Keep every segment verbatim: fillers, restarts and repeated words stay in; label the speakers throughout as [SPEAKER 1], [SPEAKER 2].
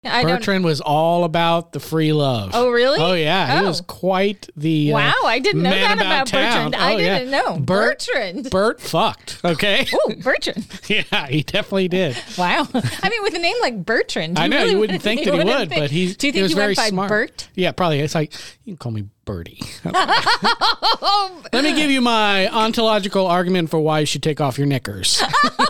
[SPEAKER 1] I
[SPEAKER 2] Bertrand was all about the free love.
[SPEAKER 1] Oh, really?
[SPEAKER 2] Oh, yeah.
[SPEAKER 1] Oh.
[SPEAKER 2] He was quite the uh,
[SPEAKER 1] Wow, I didn't know
[SPEAKER 2] man
[SPEAKER 1] that about,
[SPEAKER 2] town.
[SPEAKER 1] Bertrand.
[SPEAKER 2] Oh,
[SPEAKER 1] I didn't
[SPEAKER 2] yeah.
[SPEAKER 1] know.
[SPEAKER 2] Bert,
[SPEAKER 1] Bertrand.
[SPEAKER 2] Bert fucked, okay?
[SPEAKER 1] Oh, Bertrand.
[SPEAKER 2] Yeah, he definitely did.
[SPEAKER 1] Wow. I mean, with a name like Bertrand.
[SPEAKER 2] I know,
[SPEAKER 1] really
[SPEAKER 2] you wouldn't think that he would,
[SPEAKER 1] think,
[SPEAKER 2] but he,
[SPEAKER 1] do you think
[SPEAKER 2] he was
[SPEAKER 1] he
[SPEAKER 2] very
[SPEAKER 1] went by
[SPEAKER 2] smart.
[SPEAKER 1] Bert?
[SPEAKER 2] Yeah, probably. It's like, you can call me Bertie. Let me give you my ontological argument for why you should take off your knickers.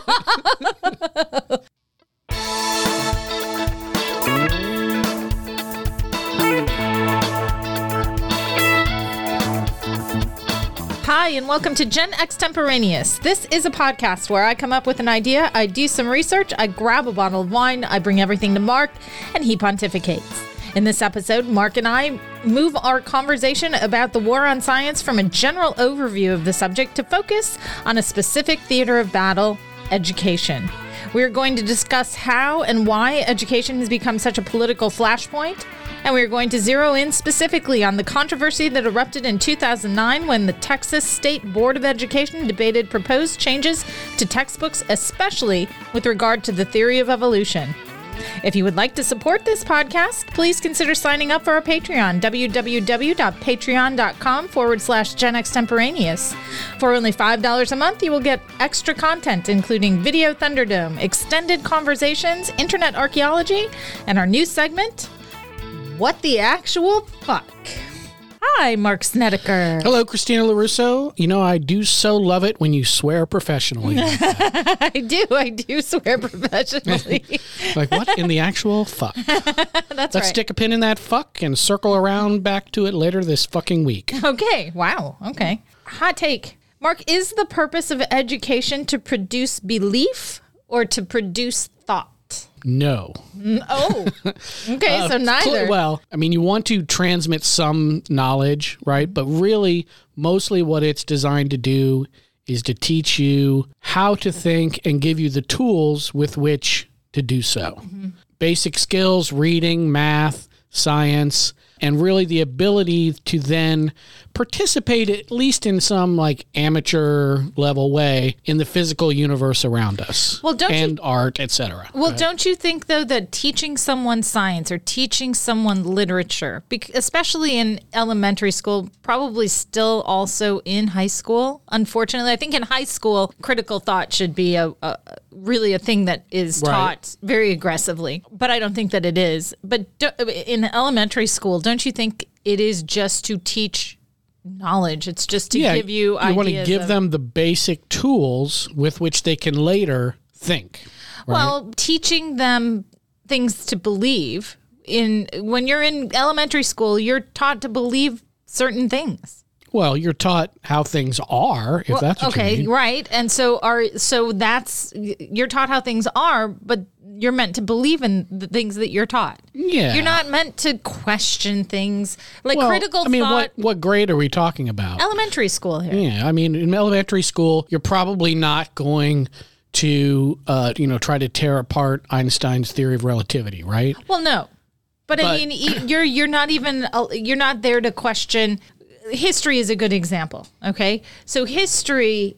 [SPEAKER 1] Hi, and welcome to Gen Extemporaneous. This is a podcast where I come up with an idea, I do some research, I grab a bottle of wine, I bring everything to Mark, and he pontificates. In this episode, Mark and I move our conversation about the war on science from a general overview of the subject to focus on a specific theater of battle, education. We are going to discuss how and why education has become such a political flashpoint, and we are going to zero in specifically on the controversy that erupted in two thousand nine when the Texas State Board of Education debated proposed changes to textbooks, especially with regard to the theory of evolution. If you would like to support this podcast, please consider signing up for our Patreon, www.patreon.com forward slash Gen Extemporaneous. For only five dollars a month, you will get extra content, including Video Thunderdome, extended conversations, internet archaeology, and our new segment, What the Actual Fuck? Hi, Mark Snedeker.
[SPEAKER 2] Hello, Christina LaRusso. You know, I do so love it when you swear professionally.
[SPEAKER 1] I do. I do swear professionally.
[SPEAKER 2] Like, what in the actual fuck?
[SPEAKER 1] That's
[SPEAKER 2] Let's
[SPEAKER 1] right.
[SPEAKER 2] stick a pin in that fuck and circle around back to it later this fucking week.
[SPEAKER 1] Okay. Wow. Okay. Hot take. Mark, is the purpose of education to produce belief or to produce thought?
[SPEAKER 2] No.
[SPEAKER 1] Oh, okay.
[SPEAKER 2] Uh,
[SPEAKER 1] so neither.
[SPEAKER 2] cl- Well, I mean, you want to transmit some knowledge, right? But really, mostly what it's designed to do is to teach you how to think and give you the tools with which to do so. Mm-hmm. Basic skills, reading, math, science, and really the ability to then participate, at least in some like amateur level way, in the physical universe around us.
[SPEAKER 1] Well, don't
[SPEAKER 2] and
[SPEAKER 1] you,
[SPEAKER 2] art, et cetera.
[SPEAKER 1] Well, don't you think, though, that teaching someone science or teaching someone literature, bec- especially in elementary school, probably still also in high school, unfortunately, I think in high school, critical thought should be a, a really a thing that is taught right. very aggressively. But I don't think that it is. But do, in elementary school, don't you think it is just to teach knowledge? It's just to
[SPEAKER 2] yeah,
[SPEAKER 1] give you,
[SPEAKER 2] you
[SPEAKER 1] ideas. You
[SPEAKER 2] want to give
[SPEAKER 1] of,
[SPEAKER 2] them the basic tools with which they can later think. Right?
[SPEAKER 1] Well, teaching them things to believe. In when you're in elementary school, you're taught to believe certain things.
[SPEAKER 2] Well, you're taught how things are, if
[SPEAKER 1] Well,
[SPEAKER 2] that's what
[SPEAKER 1] okay,
[SPEAKER 2] you mean.
[SPEAKER 1] right. And so are so that's you're taught how things are, but you're meant to believe in the things that you're taught.
[SPEAKER 2] Yeah.
[SPEAKER 1] You're not meant to question things like
[SPEAKER 2] well,
[SPEAKER 1] critical
[SPEAKER 2] I mean,
[SPEAKER 1] thought.
[SPEAKER 2] what, what grade are we talking about?
[SPEAKER 1] Elementary school here.
[SPEAKER 2] Yeah, I mean, in elementary school, you're probably not going to, uh, you know, try to tear apart Einstein's theory of relativity, right?
[SPEAKER 1] Well, no, but,
[SPEAKER 2] But-
[SPEAKER 1] I mean, e- you're you're not even you're not there to question. History is a good example. Okay, so history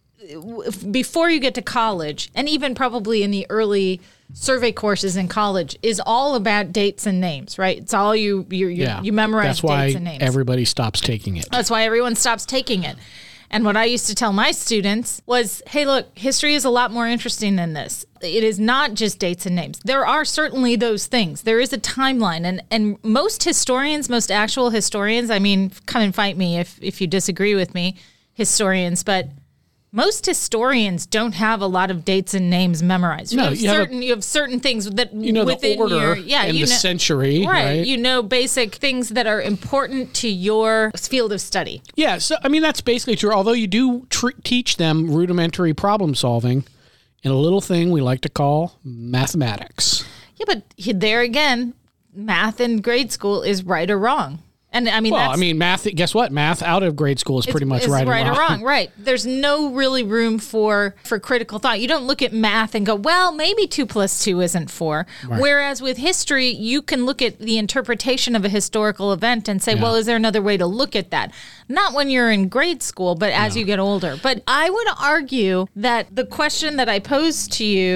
[SPEAKER 1] w- before you get to college, and even probably in the early survey courses in college, is all about dates and names, right? It's all you you you,
[SPEAKER 2] Yeah.
[SPEAKER 1] you memorize
[SPEAKER 2] That's why
[SPEAKER 1] dates and names.
[SPEAKER 2] everybody stops taking it.
[SPEAKER 1] That's why everyone stops taking it. And what I used to tell my students was, hey, look, history is a lot more interesting than this. It is not just dates and names. There are certainly those things. There is a timeline. And, and most historians, most actual historians, I mean, come and fight me if, if you disagree with me, historians, but most historians don't have a lot of dates and names memorized. You
[SPEAKER 2] No,
[SPEAKER 1] have
[SPEAKER 2] you have a-
[SPEAKER 1] certain you have certain things that
[SPEAKER 2] You know,
[SPEAKER 1] within
[SPEAKER 2] the order
[SPEAKER 1] your yeah,
[SPEAKER 2] and
[SPEAKER 1] you
[SPEAKER 2] the
[SPEAKER 1] know,
[SPEAKER 2] century, right?
[SPEAKER 1] You know basic things that are important to your field of study.
[SPEAKER 2] Yeah, so I mean that's basically true. Although you do tr- teach them rudimentary problem solving in a little thing we like to call mathematics.
[SPEAKER 1] Yeah, but there again, math in grade school is right or wrong. And I mean,
[SPEAKER 2] Well,
[SPEAKER 1] that's,
[SPEAKER 2] I mean, math. Guess what? Math out of grade school is pretty much
[SPEAKER 1] is
[SPEAKER 2] right,
[SPEAKER 1] right
[SPEAKER 2] or wrong.
[SPEAKER 1] Right. There's no really room for for critical thought. You don't look at math and go, well, maybe two plus two isn't four.
[SPEAKER 2] Right.
[SPEAKER 1] Whereas with history, you can look at the interpretation of a historical event and say,
[SPEAKER 2] Yeah.
[SPEAKER 1] well, is there another way to look at that? Not when you're in grade school, but as
[SPEAKER 2] No.
[SPEAKER 1] you get older. But I would argue that the question that I posed to you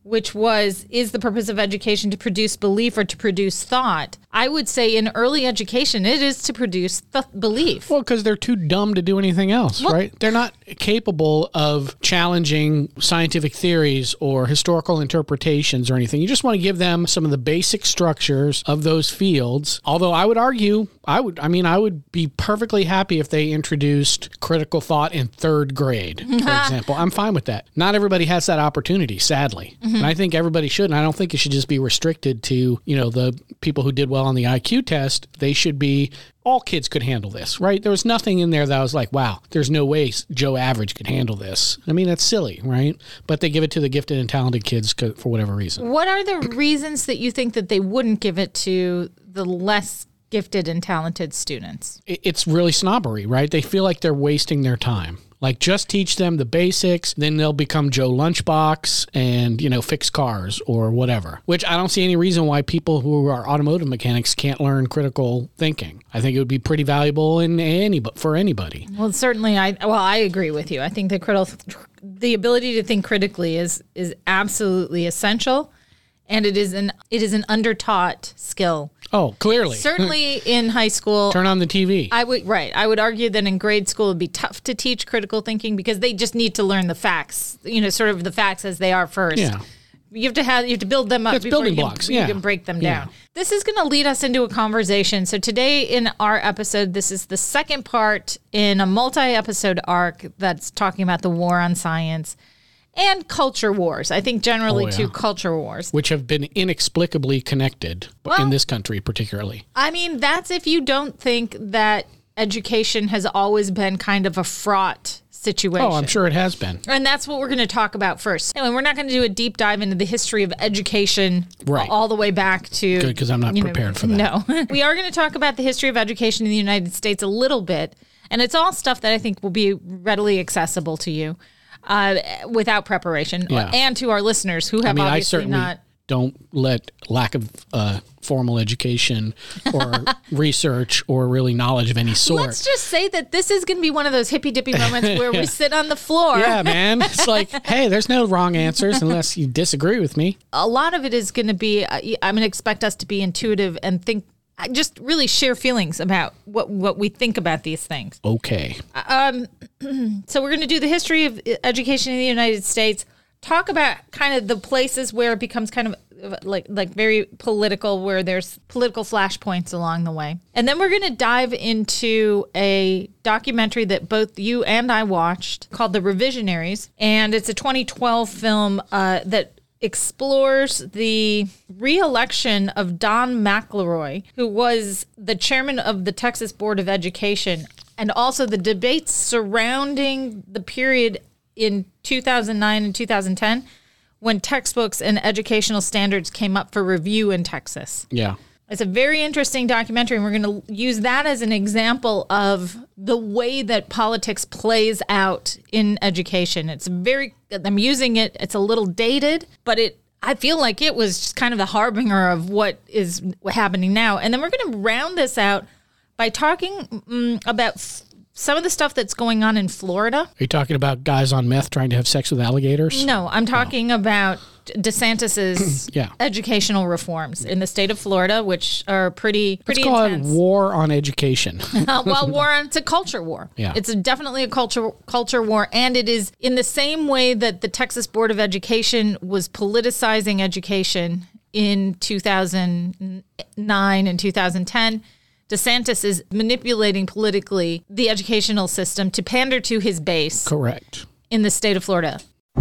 [SPEAKER 1] which was, is the purpose of education to produce belief or to produce thought? I would say in early education, it is to produce th- belief.
[SPEAKER 2] Well, because they're too dumb to do anything else, well, right? They're not capable of challenging scientific theories or historical interpretations or anything. You just want to give them some of the basic structures of those fields. Although I would argue, I would, I mean, I would be perfectly happy if they introduced critical thought in third grade, for example. I'm fine with that. Not everybody has that opportunity, sadly. Mm-hmm. And I think everybody should. And I don't think it should just be restricted to, you know, the people who did well on the I Q test. They should be, all kids could handle this, right? There was nothing in there that I was like, wow, there's no way Joe Average could handle this. I mean, that's silly, right? But they give it to the gifted and talented kids for whatever reason.
[SPEAKER 1] What are the reasons that you think that they wouldn't give it to the less gifted and talented students?
[SPEAKER 2] It's really snobbery, right? They feel like they're wasting their time. Like, just teach them the basics, then they'll become Joe Lunchbox and, you know, fix cars or whatever. Which I don't see any reason why people who are automotive mechanics can't learn critical thinking. I think it would be pretty valuable in any, for anybody.
[SPEAKER 1] Well, certainly, I well, I agree with you. I think the critical, the ability to think critically is is absolutely essential. And it is an it is an undertaught skill.
[SPEAKER 2] Oh, clearly.
[SPEAKER 1] Certainly in high school.
[SPEAKER 2] Turn on the T V.
[SPEAKER 1] I would right. I would argue that in grade school it'd be tough to teach critical thinking because they just need to learn the facts, you know, sort of the facts as they are first.
[SPEAKER 2] Yeah.
[SPEAKER 1] You have to have you have to build them up
[SPEAKER 2] it's
[SPEAKER 1] before
[SPEAKER 2] building
[SPEAKER 1] you,
[SPEAKER 2] blocks.
[SPEAKER 1] you
[SPEAKER 2] Yeah.
[SPEAKER 1] can break them
[SPEAKER 2] Yeah.
[SPEAKER 1] down. This is going to lead us into a conversation. So today in our episode, this is the second part in a multi-episode arc that's talking about the war on science. And culture wars. I think generally
[SPEAKER 2] oh, yeah.
[SPEAKER 1] to culture wars.
[SPEAKER 2] Which have been inexplicably connected
[SPEAKER 1] well,
[SPEAKER 2] in this country particularly.
[SPEAKER 1] I mean, that's if you don't think that education has always been kind of a fraught situation.
[SPEAKER 2] Oh, I'm sure it has been.
[SPEAKER 1] And that's what we're going to talk about first. Anyway, we're not going to do a deep dive into the history of education
[SPEAKER 2] right.
[SPEAKER 1] all the way back to...
[SPEAKER 2] Good, because I'm not prepared
[SPEAKER 1] know,
[SPEAKER 2] for that.
[SPEAKER 1] No. We are going to talk about the history of education in the United States a little bit. And it's all stuff that I think will be readily accessible to you. Uh, without preparation,
[SPEAKER 2] yeah.
[SPEAKER 1] and to our listeners who have
[SPEAKER 2] I mean,
[SPEAKER 1] obviously
[SPEAKER 2] I certainly
[SPEAKER 1] not.
[SPEAKER 2] Don't let lack of uh, formal education or research or really knowledge of any sort.
[SPEAKER 1] Let's just say that this is going to be one of those hippy dippy moments where we sit on the floor.
[SPEAKER 2] Yeah, man. It's like, hey, there's no wrong answers unless you disagree with me.
[SPEAKER 1] A lot of it is going to be. Uh, I'm going to expect us to be intuitive and think. Just really share feelings about what, what we think about these things.
[SPEAKER 2] Okay.
[SPEAKER 1] Um, so we're going to do the history of education in the United States, talk about kind of the places where it becomes kind of like like very political, where there's political flashpoints along the way. And then we're going to dive into a documentary that both you and I watched called The Revisionaries. And it's a twenty twelve film uh, that explores the re-election of Don McElroy, who was the chairman of the Texas Board of Education, and also the debates surrounding the period in two thousand nine and two thousand ten when textbooks and educational standards came up for review in Texas.
[SPEAKER 2] Yeah.
[SPEAKER 1] It's a very interesting documentary, and we're going to use that as an example of the way that politics plays out in education. It's very, I'm using it, it's a little dated, but it, I feel like it was just kind of the harbinger of what is happening now. And then we're going to round this out by talking um, about f- some of the stuff that's going on in Florida.
[SPEAKER 2] Are you talking about guys on meth trying to have sex with alligators?
[SPEAKER 1] No, I'm talking oh. about DeSantis's
[SPEAKER 2] yeah.
[SPEAKER 1] educational reforms in the state of Florida, which are pretty pretty
[SPEAKER 2] Let's call
[SPEAKER 1] intense.
[SPEAKER 2] it war on education.
[SPEAKER 1] uh, well, war on it's a culture war.
[SPEAKER 2] Yeah.
[SPEAKER 1] It's a, definitely a culture culture war, and it is in the same way that the Texas Board of Education was politicizing education in two thousand nine and two thousand ten. DeSantis is manipulating politically the educational system to pander to his base.
[SPEAKER 2] Correct.
[SPEAKER 1] In the state of Florida.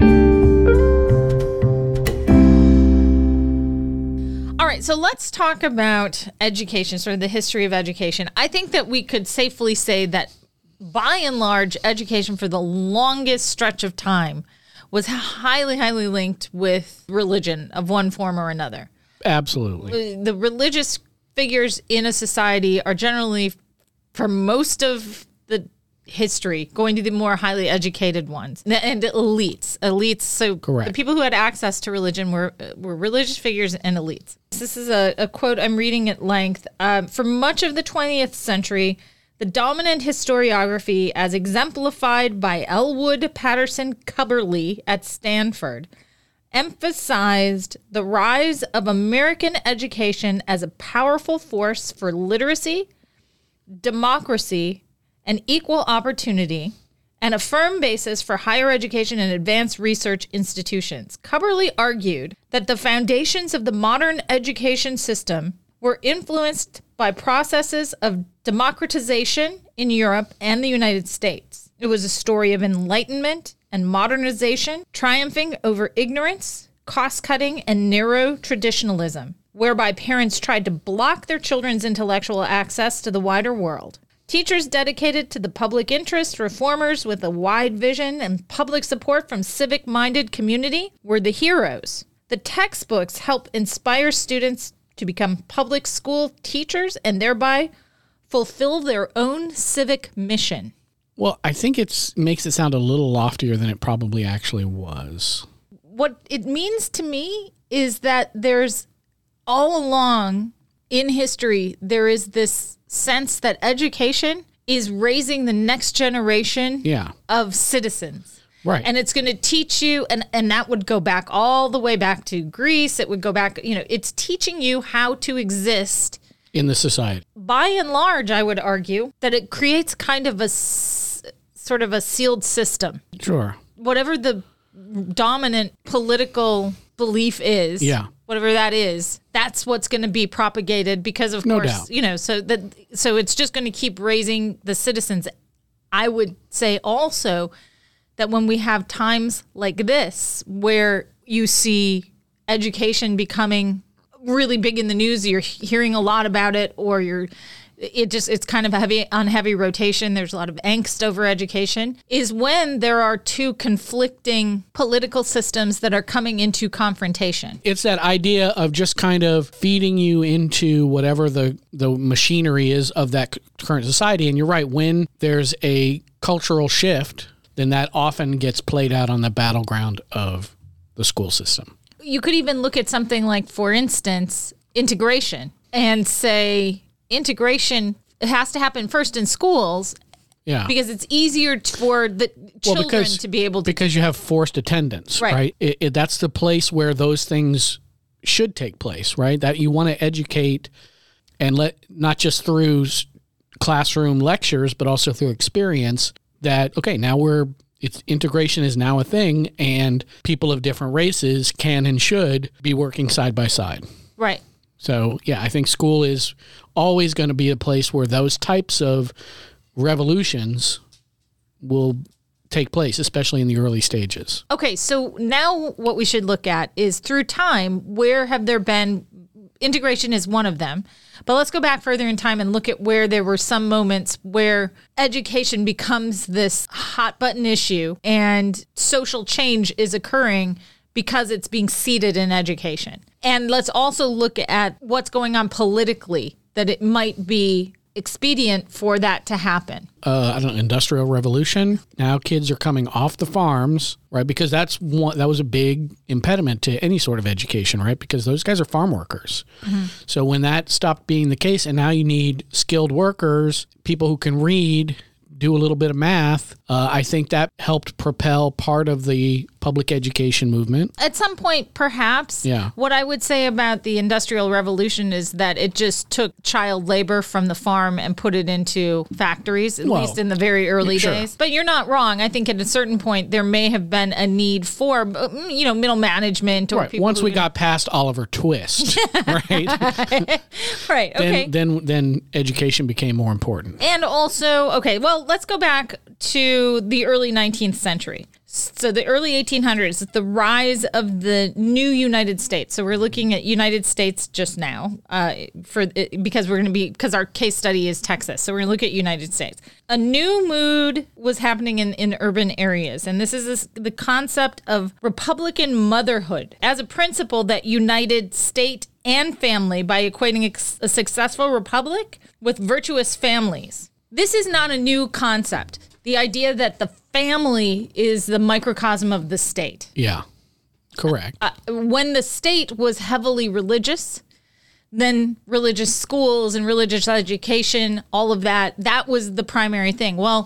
[SPEAKER 1] All right, so let's talk about education, sort of the history of education. I think that we could safely say that by and large, education for the longest stretch of time was highly, highly linked with religion of one form or another.
[SPEAKER 2] Absolutely.
[SPEAKER 1] The religious figures in a society are generally, for most of the history, going to the more highly educated ones and elites. Elites. So
[SPEAKER 2] Correct.
[SPEAKER 1] The people who had access to religion were were religious figures and elites. This is a, a quote I'm reading at length. Um, for much of the twentieth century, the dominant historiography, as exemplified by Elwood Patterson Cubberley at Stanford, emphasized the rise of American education as a powerful force for literacy, democracy, and equal opportunity, and a firm basis for higher education and advanced research institutions. Cubberley argued that the foundations of the modern education system were influenced by processes of democratization in Europe and the United States. It was a story of enlightenment and modernization, triumphing over ignorance, cost-cutting, and narrow traditionalism, whereby parents tried to block their children's intellectual access to the wider world. Teachers dedicated to the public interest, reformers with a wide vision, and public support from civic-minded community were the heroes. The textbooks help inspire students to become public school teachers and thereby fulfill their own civic mission.
[SPEAKER 2] Well, I think it makes it sound a little loftier than it probably actually was.
[SPEAKER 1] What it means to me is that there's all along in history, there is this sense that education is raising the next generation
[SPEAKER 2] yeah.
[SPEAKER 1] of citizens.
[SPEAKER 2] Right.
[SPEAKER 1] And it's going to teach you, and, and that would go back all the way back to Greece. It would go back, you know, it's teaching you how to exist
[SPEAKER 2] in the society.
[SPEAKER 1] By and large, I would argue that it creates kind of a s- sort of a sealed system.
[SPEAKER 2] Sure.
[SPEAKER 1] Whatever the dominant political belief is,
[SPEAKER 2] yeah.
[SPEAKER 1] whatever that is, that's what's going to be propagated because, of
[SPEAKER 2] no
[SPEAKER 1] course,
[SPEAKER 2] doubt.
[SPEAKER 1] you know, so that so it's just going to keep raising the citizens. I would say also that when we have times like this where you see education becoming really big in the news, you're hearing a lot about it, or you're it just it's kind of a heavy on heavy rotation. There's a lot of angst over education, is when there are two conflicting political systems that are coming into confrontation.
[SPEAKER 2] It's that idea of just kind of feeding you into whatever the, the machinery is of that current society. And you're right, when there's a cultural shift, then that often gets played out on the battleground of the school system.
[SPEAKER 1] You could even look at something like, for instance, integration, and say integration it has to happen first in schools.
[SPEAKER 2] Yeah.
[SPEAKER 1] Because it's easier t- for the children
[SPEAKER 2] well, because,
[SPEAKER 1] to be able to.
[SPEAKER 2] Because you have forced attendance, right? right? It, it, that's the place where those things should take place, right? That you want to educate and let, not just through classroom lectures, but also through experience, that, okay, now we're, it's integration is now a thing, and people of different races can and should be working side by side.
[SPEAKER 1] Right.
[SPEAKER 2] So, yeah, I think school is always going to be a place where those types of revolutions will take place, especially in the early stages.
[SPEAKER 1] Okay, so now what we should look at is through time, where have there been, integration is one of them, but let's go back further in time and look at where there were some moments where education becomes this hot button issue and social change is occurring because it's being seeded in education. And let's also look at what's going on politically, that it might be expedient for that to happen.
[SPEAKER 2] Uh, I don't know, industrial revolution. Now kids are coming off the farms, right? Because that's one, that was a big impediment to any sort of education, right? Because those guys are farm workers. Mm-hmm. So when that stopped being the case, and now you need skilled workers, people who can read, do a little bit of math, uh, I think that helped propel part of the public education movement.
[SPEAKER 1] At some point, perhaps.
[SPEAKER 2] Yeah.
[SPEAKER 1] What I would say about the Industrial Revolution is that it just took child labor from the farm and put it into factories, at
[SPEAKER 2] well,
[SPEAKER 1] least in the very early
[SPEAKER 2] sure.
[SPEAKER 1] days. But you're not wrong. I think at a certain point, there may have been a need for, you know, middle management or
[SPEAKER 2] right.
[SPEAKER 1] people.
[SPEAKER 2] Once we
[SPEAKER 1] who,
[SPEAKER 2] got past Oliver Twist, right?
[SPEAKER 1] right. Okay.
[SPEAKER 2] Then, then, then education became more important.
[SPEAKER 1] And also, okay, well, let's go back to the early nineteenth century. So the early eighteen hundreds, the rise of the new United States. So we're looking at United States just now uh, for because we're going to be because our case study is Texas. So we're going to look at United States. A new mood was happening in, in urban areas. And this is this, the concept of Republican motherhood as a principle that united state and family by equating a, a successful republic with virtuous families. This is not a new concept. The idea that the family is the microcosm of the state.
[SPEAKER 2] Yeah, correct.
[SPEAKER 1] Uh, when the state was heavily religious, then religious schools and religious education, all of that, that was the primary thing. Well,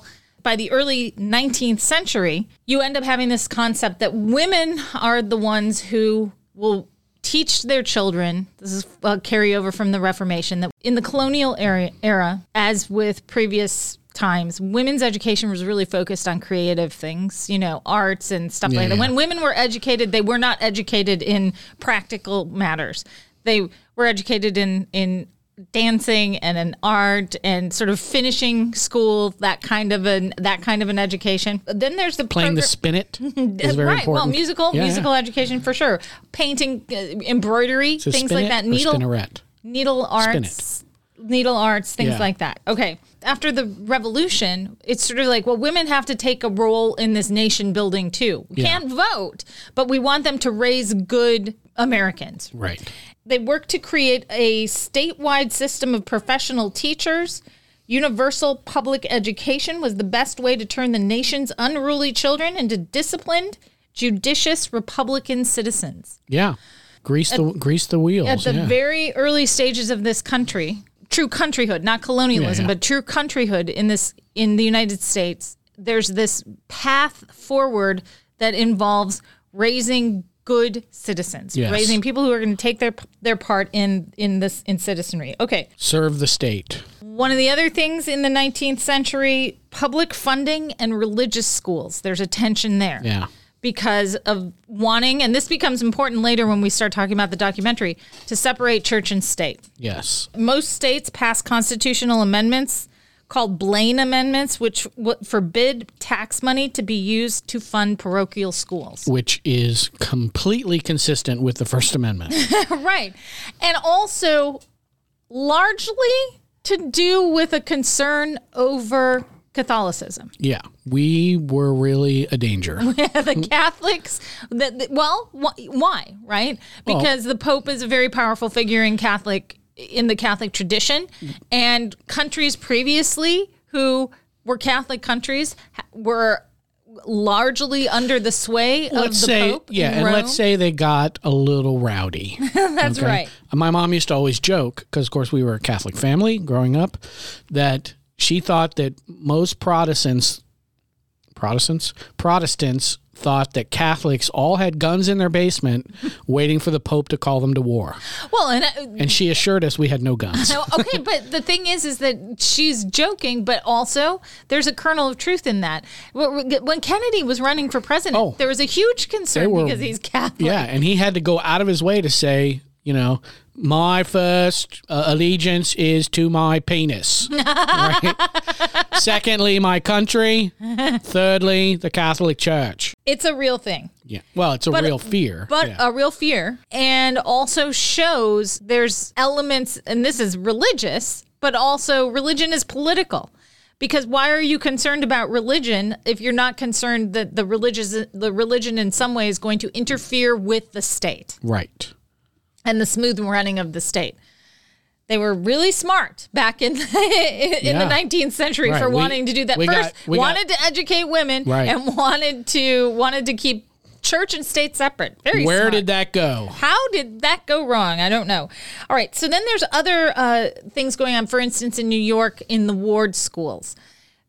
[SPEAKER 1] by the early nineteenth century, you end up having this concept that women are the ones who will teach their children. This is a carryover from the Reformation, that in the colonial era, era, as with previous times, women's education was really focused on creative things, you know, arts and stuff
[SPEAKER 2] Yeah,
[SPEAKER 1] like that.
[SPEAKER 2] yeah.
[SPEAKER 1] When women were educated, they were not educated in practical matters. They were educated in, in dancing and in art and sort of finishing school, that kind of an that kind of an education. Then there's the
[SPEAKER 2] Playing the
[SPEAKER 1] progr-
[SPEAKER 2] spinet is very
[SPEAKER 1] right.
[SPEAKER 2] important.
[SPEAKER 1] Well, musical
[SPEAKER 2] Yeah,
[SPEAKER 1] musical
[SPEAKER 2] yeah.
[SPEAKER 1] education for sure. Painting, uh, embroidery,
[SPEAKER 2] So
[SPEAKER 1] things like
[SPEAKER 2] spinet
[SPEAKER 1] that.
[SPEAKER 2] or
[SPEAKER 1] Needle
[SPEAKER 2] spinneret?
[SPEAKER 1] needle arts, needle arts, things
[SPEAKER 2] Yeah.
[SPEAKER 1] like that. Okay. After the revolution, it's sort of like, well, women have to take a role in this nation building too. We
[SPEAKER 2] Yeah.
[SPEAKER 1] can't vote, but we want them to raise good Americans.
[SPEAKER 2] Right.
[SPEAKER 1] They worked to create a statewide system of professional teachers. Universal public education was the best way to turn the nation's unruly children into disciplined, judicious Republican citizens.
[SPEAKER 2] Yeah. Grease the grease the wheels.
[SPEAKER 1] At the
[SPEAKER 2] yeah.
[SPEAKER 1] very early stages of this country, true countryhood, not colonialism,
[SPEAKER 2] Yeah, yeah.
[SPEAKER 1] but true countryhood in this in the United States, there's this path forward that involves raising good citizens,
[SPEAKER 2] Yes.
[SPEAKER 1] raising people who are going to take their their part in in this in citizenry. Okay.
[SPEAKER 2] Serve the state.
[SPEAKER 1] One of the other things in the nineteenth century, public funding and religious schools. There's a tension there.
[SPEAKER 2] Yeah.
[SPEAKER 1] Because of wanting, and this becomes important later when we start talking about the documentary, to separate church and state.
[SPEAKER 2] Yes.
[SPEAKER 1] Most states pass constitutional amendments called Blaine Amendments, which w- forbid tax money to be used to fund parochial schools.
[SPEAKER 2] Which is completely consistent with the First Amendment.
[SPEAKER 1] Right. And also largely to do with a concern over Catholicism.
[SPEAKER 2] Yeah. We were really a danger.
[SPEAKER 1] The Catholics, that that- well, wh- why, right?
[SPEAKER 2] Well-
[SPEAKER 1] Because the Pope is a very powerful figure in Catholic in the Catholic tradition, and countries previously who were Catholic countries ha- were largely under the sway
[SPEAKER 2] Let's
[SPEAKER 1] of the
[SPEAKER 2] say,
[SPEAKER 1] Pope.
[SPEAKER 2] yeah,
[SPEAKER 1] in
[SPEAKER 2] and
[SPEAKER 1] Rome.
[SPEAKER 2] let's say they got a little rowdy.
[SPEAKER 1] That's right.
[SPEAKER 2] My mom used to always joke, because of course we were a Catholic family growing up, that she thought that most Protestants, Protestants, Protestants thought that Catholics all had guns in their basement waiting for the Pope to call them to war.
[SPEAKER 1] Well, and uh,
[SPEAKER 2] And she assured us we had no guns.
[SPEAKER 1] no, okay, but the thing is, is that she's joking, but also there's a kernel of truth in that. When Kennedy was running for president,
[SPEAKER 2] Oh.
[SPEAKER 1] there was a huge concern
[SPEAKER 2] They were-
[SPEAKER 1] because he's Catholic.
[SPEAKER 2] Yeah, and he had to go out of his way to say, you know, my first uh, allegiance is to my penis. Right? Secondly, my country. Thirdly, the Catholic Church.
[SPEAKER 1] It's a real thing.
[SPEAKER 2] Yeah. Well, it's a
[SPEAKER 1] But-
[SPEAKER 2] real fear.
[SPEAKER 1] But
[SPEAKER 2] yeah.
[SPEAKER 1] a real fear, and also shows there's elements, and this is religious, but also religion is political. Because why are you concerned about religion if you're not concerned that the religious the religion in some way is going to interfere with the state
[SPEAKER 2] Right.
[SPEAKER 1] and the smooth running of the state? They were really smart back in the, in
[SPEAKER 2] Yeah.
[SPEAKER 1] the nineteenth century
[SPEAKER 2] Right.
[SPEAKER 1] for
[SPEAKER 2] We-
[SPEAKER 1] wanting to do that.
[SPEAKER 2] we
[SPEAKER 1] First,
[SPEAKER 2] got- we got-
[SPEAKER 1] wanted to educate women
[SPEAKER 2] Right.
[SPEAKER 1] and wanted to wanted to keep church and state separate. Very
[SPEAKER 2] Where
[SPEAKER 1] smart.
[SPEAKER 2] did that go?
[SPEAKER 1] How did that go wrong? I don't know. All right. So then there's other uh, things going on. For instance, in New York, in the ward schools.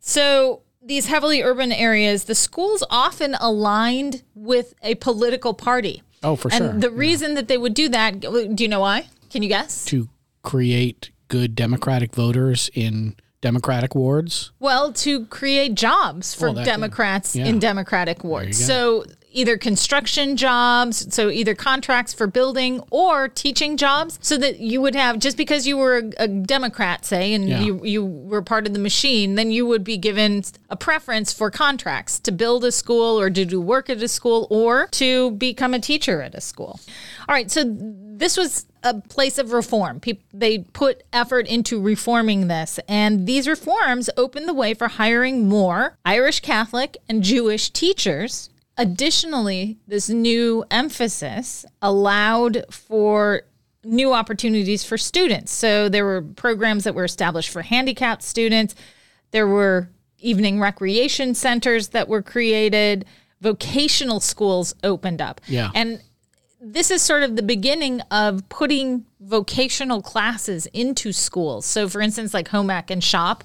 [SPEAKER 1] So these heavily urban areas, the schools often aligned with a political party.
[SPEAKER 2] Oh, for
[SPEAKER 1] and
[SPEAKER 2] sure.
[SPEAKER 1] the reason that they would do that, do you know why? Can you guess?
[SPEAKER 2] To create good Democratic voters in Democratic wards.
[SPEAKER 1] Well, to create jobs for
[SPEAKER 2] Well, that could-
[SPEAKER 1] Democrats
[SPEAKER 2] yeah.
[SPEAKER 1] in Democratic wards.
[SPEAKER 2] go.
[SPEAKER 1] So either construction jobs, so either contracts for building or teaching jobs, so that you would have, just because you were a, a Democrat, say, and
[SPEAKER 2] Yeah.
[SPEAKER 1] you, you were part of the machine, then you would be given a preference for contracts to build a school or to do work at a school or to become a teacher at a school. All right, so this was a place of reform. People, they put effort into reforming this, and these reforms opened the way for hiring more Irish Catholic and Jewish teachers. Additionally, this new emphasis allowed for new opportunities for students. So there were programs that were established for handicapped students. There were evening recreation centers that were created. Vocational schools opened up.
[SPEAKER 2] Yeah.
[SPEAKER 1] And this is sort of the beginning of putting vocational classes into schools. So for instance, like home ec and shop,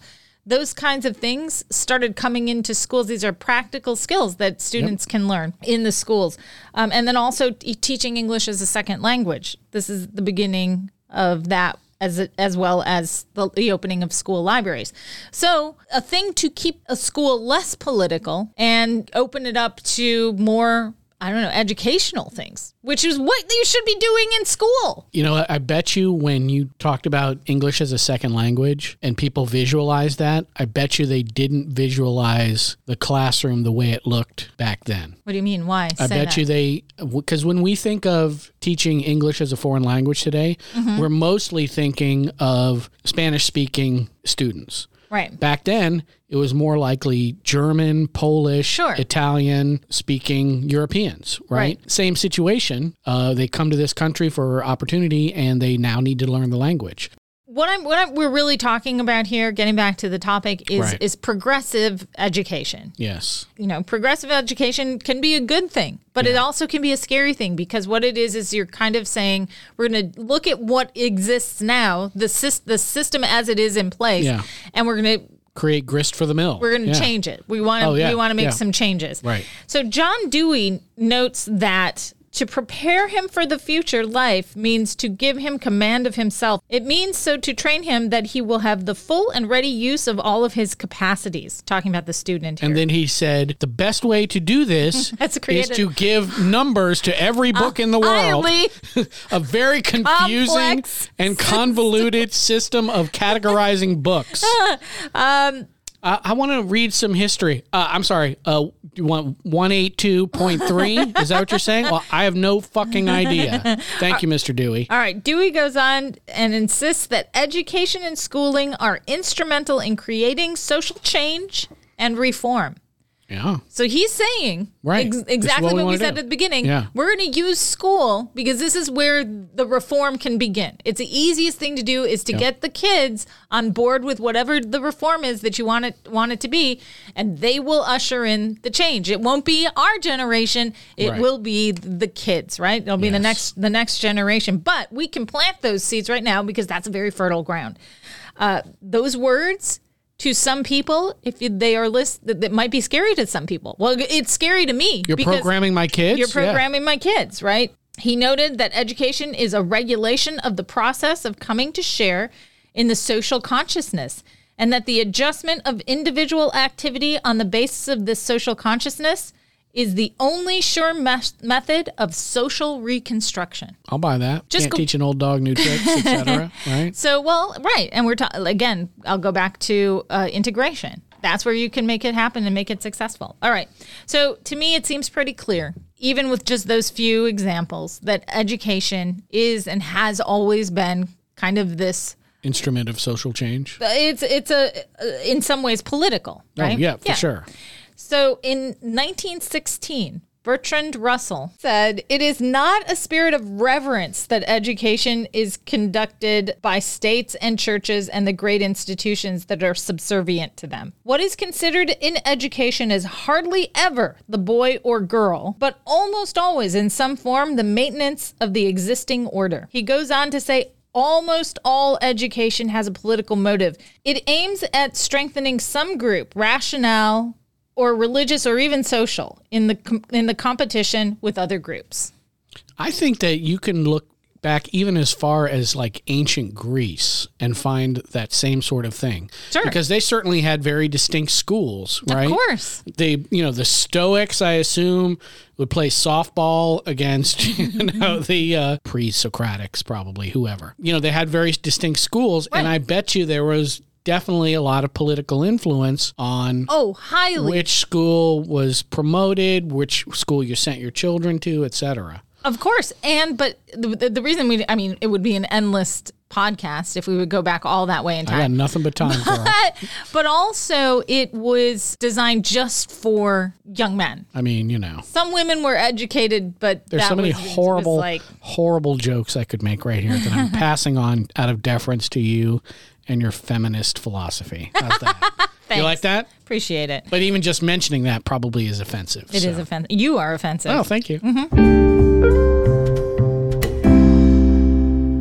[SPEAKER 1] those kinds of things started coming into schools. These are practical skills that students yep. can learn in the schools. Um, and then also t- teaching English as a second language. This is the beginning of that, as as well as the, the opening of school libraries. So a thing to keep a school less political and open it up to more, I don't know, educational things, which is what you should be doing in school.
[SPEAKER 2] You know, I bet you when you talked about English as a second language and people visualized that, I bet you they didn't visualize the classroom the way it looked back then.
[SPEAKER 1] What do you mean? Why?
[SPEAKER 2] I
[SPEAKER 1] Say
[SPEAKER 2] bet
[SPEAKER 1] that.
[SPEAKER 2] you they, because when we think of teaching English as a foreign language today, mm-hmm. we're mostly thinking of Spanish-speaking students.
[SPEAKER 1] Right.
[SPEAKER 2] Back then, it was more likely German, Polish,
[SPEAKER 1] sure.
[SPEAKER 2] Italian-speaking Europeans, right? right. Same situation. Uh, they come to this country for opportunity, and they now need to learn the language.
[SPEAKER 1] What I'm, what I'm, we're really talking about here, getting back to the topic, is
[SPEAKER 2] right.
[SPEAKER 1] is progressive education.
[SPEAKER 2] Yes.
[SPEAKER 1] You know, progressive education can be a good thing, but yeah. it also can be a scary thing, because what it is is you're kind of saying we're going to look at what exists now, the sy- the system as it is in place,
[SPEAKER 2] yeah.
[SPEAKER 1] and we're going to
[SPEAKER 2] create grist for the mill.
[SPEAKER 1] We're going to
[SPEAKER 2] yeah.
[SPEAKER 1] change it. We want to
[SPEAKER 2] oh, yeah.
[SPEAKER 1] we want to make
[SPEAKER 2] yeah.
[SPEAKER 1] some changes.
[SPEAKER 2] Right.
[SPEAKER 1] So John Dewey notes that to prepare him for the future life means to give him command of himself. It means so to train him that he will have the full and ready use of all of his capacities. Talking about the student here.
[SPEAKER 2] And then he said, the best way to do this is to give numbers to every book uh, in the world. A very confusing
[SPEAKER 1] complex
[SPEAKER 2] and convoluted system of categorizing books.
[SPEAKER 1] um,
[SPEAKER 2] Uh, I want to read some history. Uh, I'm sorry. Uh, you want one eighty-two point three? Is that what you're saying? Well, I have no fucking idea. Thank you, Mister Dewey.
[SPEAKER 1] All right. Dewey goes on and insists that education and schooling are instrumental in creating social change and reform.
[SPEAKER 2] Yeah.
[SPEAKER 1] So he's saying
[SPEAKER 2] right.
[SPEAKER 1] ex- exactly what we, what we said do. at the beginning.
[SPEAKER 2] Yeah.
[SPEAKER 1] We're going to use school because this is where the reform can begin. It's the easiest thing to do is to yep. get the kids on board with whatever the reform is that you want it want it to be, and they will usher in the change. It won't be our generation. It
[SPEAKER 2] right.
[SPEAKER 1] will be the kids, right? It'll be yes. the next the next generation. But we can plant those seeds right now because that's a very fertile ground. Uh, those words, to some people, if they are list, that, that might be scary to some people. Well, it's scary to me.
[SPEAKER 2] You're programming my kids?
[SPEAKER 1] You're programming yeah. my kids, right? He noted that education is a regulation of the process of coming to share in the social consciousness, and that the adjustment of individual activity on the basis of this social consciousness is the only sure me- method of social reconstruction.
[SPEAKER 2] I'll buy that. Just Can't go- teach an old dog new tricks, et cetera, right?
[SPEAKER 1] So, well, right. And we're talking, again, I'll go back to uh, integration. That's where you can make it happen and make it successful. All right. So to me, it seems pretty clear, even with just those few examples, that education is and has always been kind of this
[SPEAKER 2] instrument of social change.
[SPEAKER 1] It's, it's a, in some ways, political, right?
[SPEAKER 2] Oh, yeah, for yeah. sure.
[SPEAKER 1] So in nineteen sixteen, Bertrand Russell said, "It is not a spirit of reverence that education is conducted by states and churches and the great institutions that are subservient to them. What is considered in education is hardly ever the boy or girl, but almost always in some form the maintenance of the existing order." He goes on to say, almost all education has a political motive. It aims at strengthening some group, rationale, or religious, or even social, in the com- in the competition with other groups.
[SPEAKER 2] I think that you can look back even as far as like ancient Greece and find that same sort of thing.
[SPEAKER 1] Sure.
[SPEAKER 2] Because they certainly had very distinct schools, right?
[SPEAKER 1] Of course.
[SPEAKER 2] They, you know, the Stoics, I assume, would play softball against, you know, the uh, pre-Socratics, probably, whoever. You know, they had very distinct schools, right. And I bet you there was definitely a lot of political influence on
[SPEAKER 1] oh highly
[SPEAKER 2] which school was promoted, which school you sent your children to, et cetera.
[SPEAKER 1] Of course. And but the, the reason we I mean it would be an endless podcast if we would go back all that way in time.
[SPEAKER 2] I got nothing but time, girl.
[SPEAKER 1] But, but also it was designed just for young men.
[SPEAKER 2] I mean, you know.
[SPEAKER 1] Some women were educated, but
[SPEAKER 2] there's
[SPEAKER 1] that
[SPEAKER 2] so many
[SPEAKER 1] was,
[SPEAKER 2] horrible,
[SPEAKER 1] was like,
[SPEAKER 2] horrible jokes I could make right here that I'm passing on out of deference to you and your feminist philosophy. How's that? You like that?
[SPEAKER 1] Appreciate it.
[SPEAKER 2] But even just mentioning that probably is offensive.
[SPEAKER 1] It
[SPEAKER 2] so.
[SPEAKER 1] is offensive. You are offensive.
[SPEAKER 2] Oh, thank you.
[SPEAKER 1] Mm-hmm.